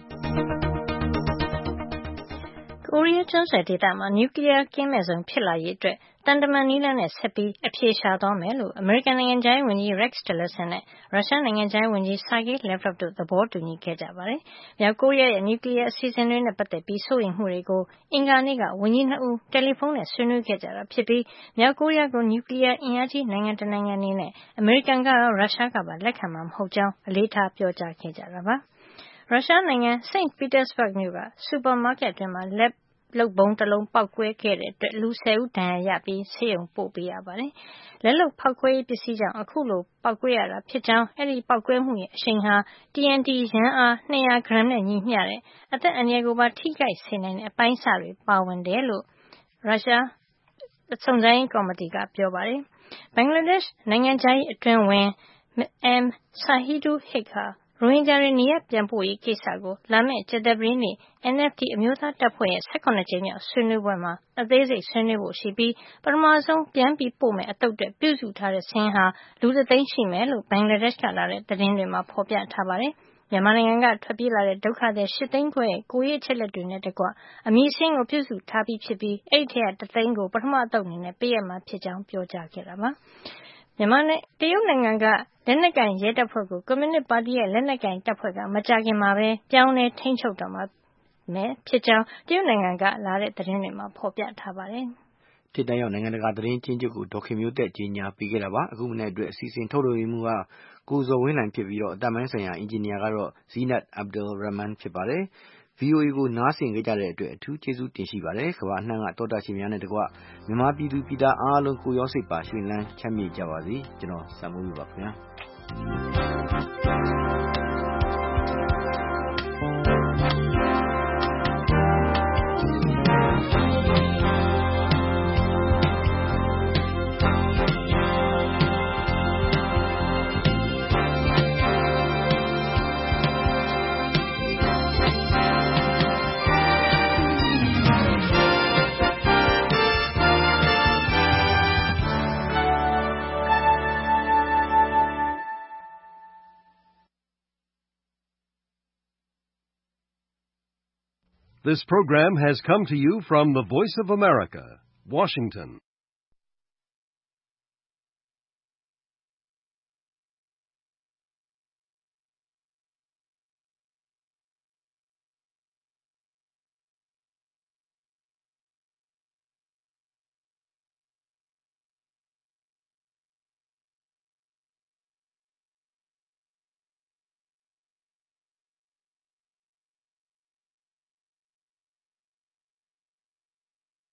ကိုရီးယားကျွန်းဆွယ်ဒေသမှာနျူကလ িয়ার ကင်းမဲ့ဇုံဖြစ်လာရေးအတွက်တန်တမန်နည်းလမ်းနဲ့ဆက်ပြီးအဖြေရှာသွားမယ်လို့အမေရိကန်နိုင်ငံခြားရေးဝန်ကြီး Rex Tillerson နဲ့ရုရှားနိုင်ငံခြားရေးဝန်ကြီး Sergei Lavrov တို့သဘောတူညီခဲ့ကြပါတယ်။မြောက်ကိုရီးယားရဲ့နျူကလ িয়ার အစီအစဉ်တွေနဲ့ပတ်သက်ပြီးစိုးရိမ်မှုတွေကိုအင်္ဂါနေ့ကဝန်ကြီးနှစ်ဦးတယ်လီဖုန်းနဲ့ဆွေးနွေးခဲ့ကြတာဖြစ်ပြီးမြောက်ကိုရီးယားကိုနျူကလ িয়ার အင်အားကြီးနိုင်ငံတနိုင်ငံအနေနဲ့အမေရိကန်ကရောရုရှားကပါလက်ခံမှာမဟုတ်ကြောင်းအလေးထားပြောကြားခဲ့ကြတာပါ။ရုရှားနိုင်ငံ Saint Petersburg မြို့ကစူပါမားကက်အတွင်းမှာလက်လုပ်ဗုံးတစ်လုံးပေါက်ကွဲခဲ့တဲ့အတွက်လူဆယ်ဦးဒဏ်ရာရပြီးဆေးရုံပို့ပေးရပါတယ်။လက်လုပ်ဖောက်ခွဲရေးပစ္စည်းကြောင့်အခုလိုပေါက်ကွဲရတာဖြစ်ကြောင်းအဲဒီပေါက်ကွဲမှုရဲ့အရှိန်ဟာ T N T ယမ်းအား၂၀၀ဂရမ်နဲ့ညီမျှတဲ့အသက်အန္တရာယ်ကိုပါထိခိုက်စေနိုင်တဲ့အပိုင်းအစတွေပါဝင်တယ်လို့ရုရှားစုံစမ်းရေးကော်မတီကပြောပါတယ်။ဘင်္ဂလားဒေ့ရှ်နိုင်ငံခြားရေးအတွင်းဝန် M Shahidul Haque ဟာရိုဟင်ဂျာတွေနေရပ်ပြန်ပို့ရေးကိစ္စကိုလာမယ့်ကြာသပတေးနေ့ N F T အမျိုးသားတပ်ဖွဲ့ရဲ့၁၇ကြိမ်မြောက်ဆွေးနွေးပွဲမှာအသေးစိတ်ဆွေးနွေးဖို့ရှိပြီးပထမဆုံးပြန်ပို့မယ့်အသုတ်အတွက်ပြုစုထားတဲ့စာရင်းဟာလူတစ်သိန်းရှိမယ်လို့ဘင်္ဂလားဒေ့ရှ်ကလာတဲ့သတင်းတွေမှာဖော်ပြထားပါတယ်။မြန်မာနိုင်ငံကထွက်ပြေးလာတဲ့ဒုက္ခသည်၈သိန်းခွဲရဲ့ကိုယ်ရေးအချက်လက်တွေနဲ့တကွအမည်စာရင်းကိုပြုစုထားပြီးဖြစ်ပြီးအဲ့ဒီထဲကတစ်သိန်းကိုပထမအသုတ်အနေနဲ့ပေးရမှာဖြစ်ကြောင်းပြောကြားခဲ့တာပါ။မြန်မာနဲ့တရုတ်နိုင်ငံကလက်နက်ကင်ရဲတပ်ဖွဲ့ကိုကွန်မြူနစ်ပါတီရဲ့လက်နက်ကင်တပ်ဖွဲ့ကမကြာခင်မှာပဲပြောင်းလဲထိန်းချုပ်တော့မှာဖြစ်ကြောင်းတရုတ်နိုင်ငံကလာတဲ့သတင်းတွေမှာဖော်ပြထားပါတယ်။ထိပ်တန်းရောက်နိုင်ငံတကာသတင်းချင်းချုပ်ကိုဒေါက်ခင်မျိုးသက်ကြီးညာပေးခဲ့တာပါ။အခုမနေ့အတွက်အစီအစဉ်ထုတ်လွှင့်မှုကကိုဇော်ဝင်းလှိုင်ဖြစ်ပြီးတော့အတမန်ဆိုင်ရာအင်ဂျင်နီယာကတော့ Zinat Abdul Rahman ဖြစ်ပါတယ်။ V O A ကိုနားဆင်ကြတဲ့အတွက်အထူးကျေးဇူးတင်ရှိပါတယ်။ကမ္ဘာအနှံ့ကတောတာရှင်များနဲ့တကွမြန်မာပြည်သူပြည်သားအားလုံးကိုရောစိတ်ပါရှင်လန်းချမ်းမြေ့ကြပါစေ။ကျွန်တော်စံမိုးပါခင်ဗျာ။ This program has come to you from the Voice of America, Washington.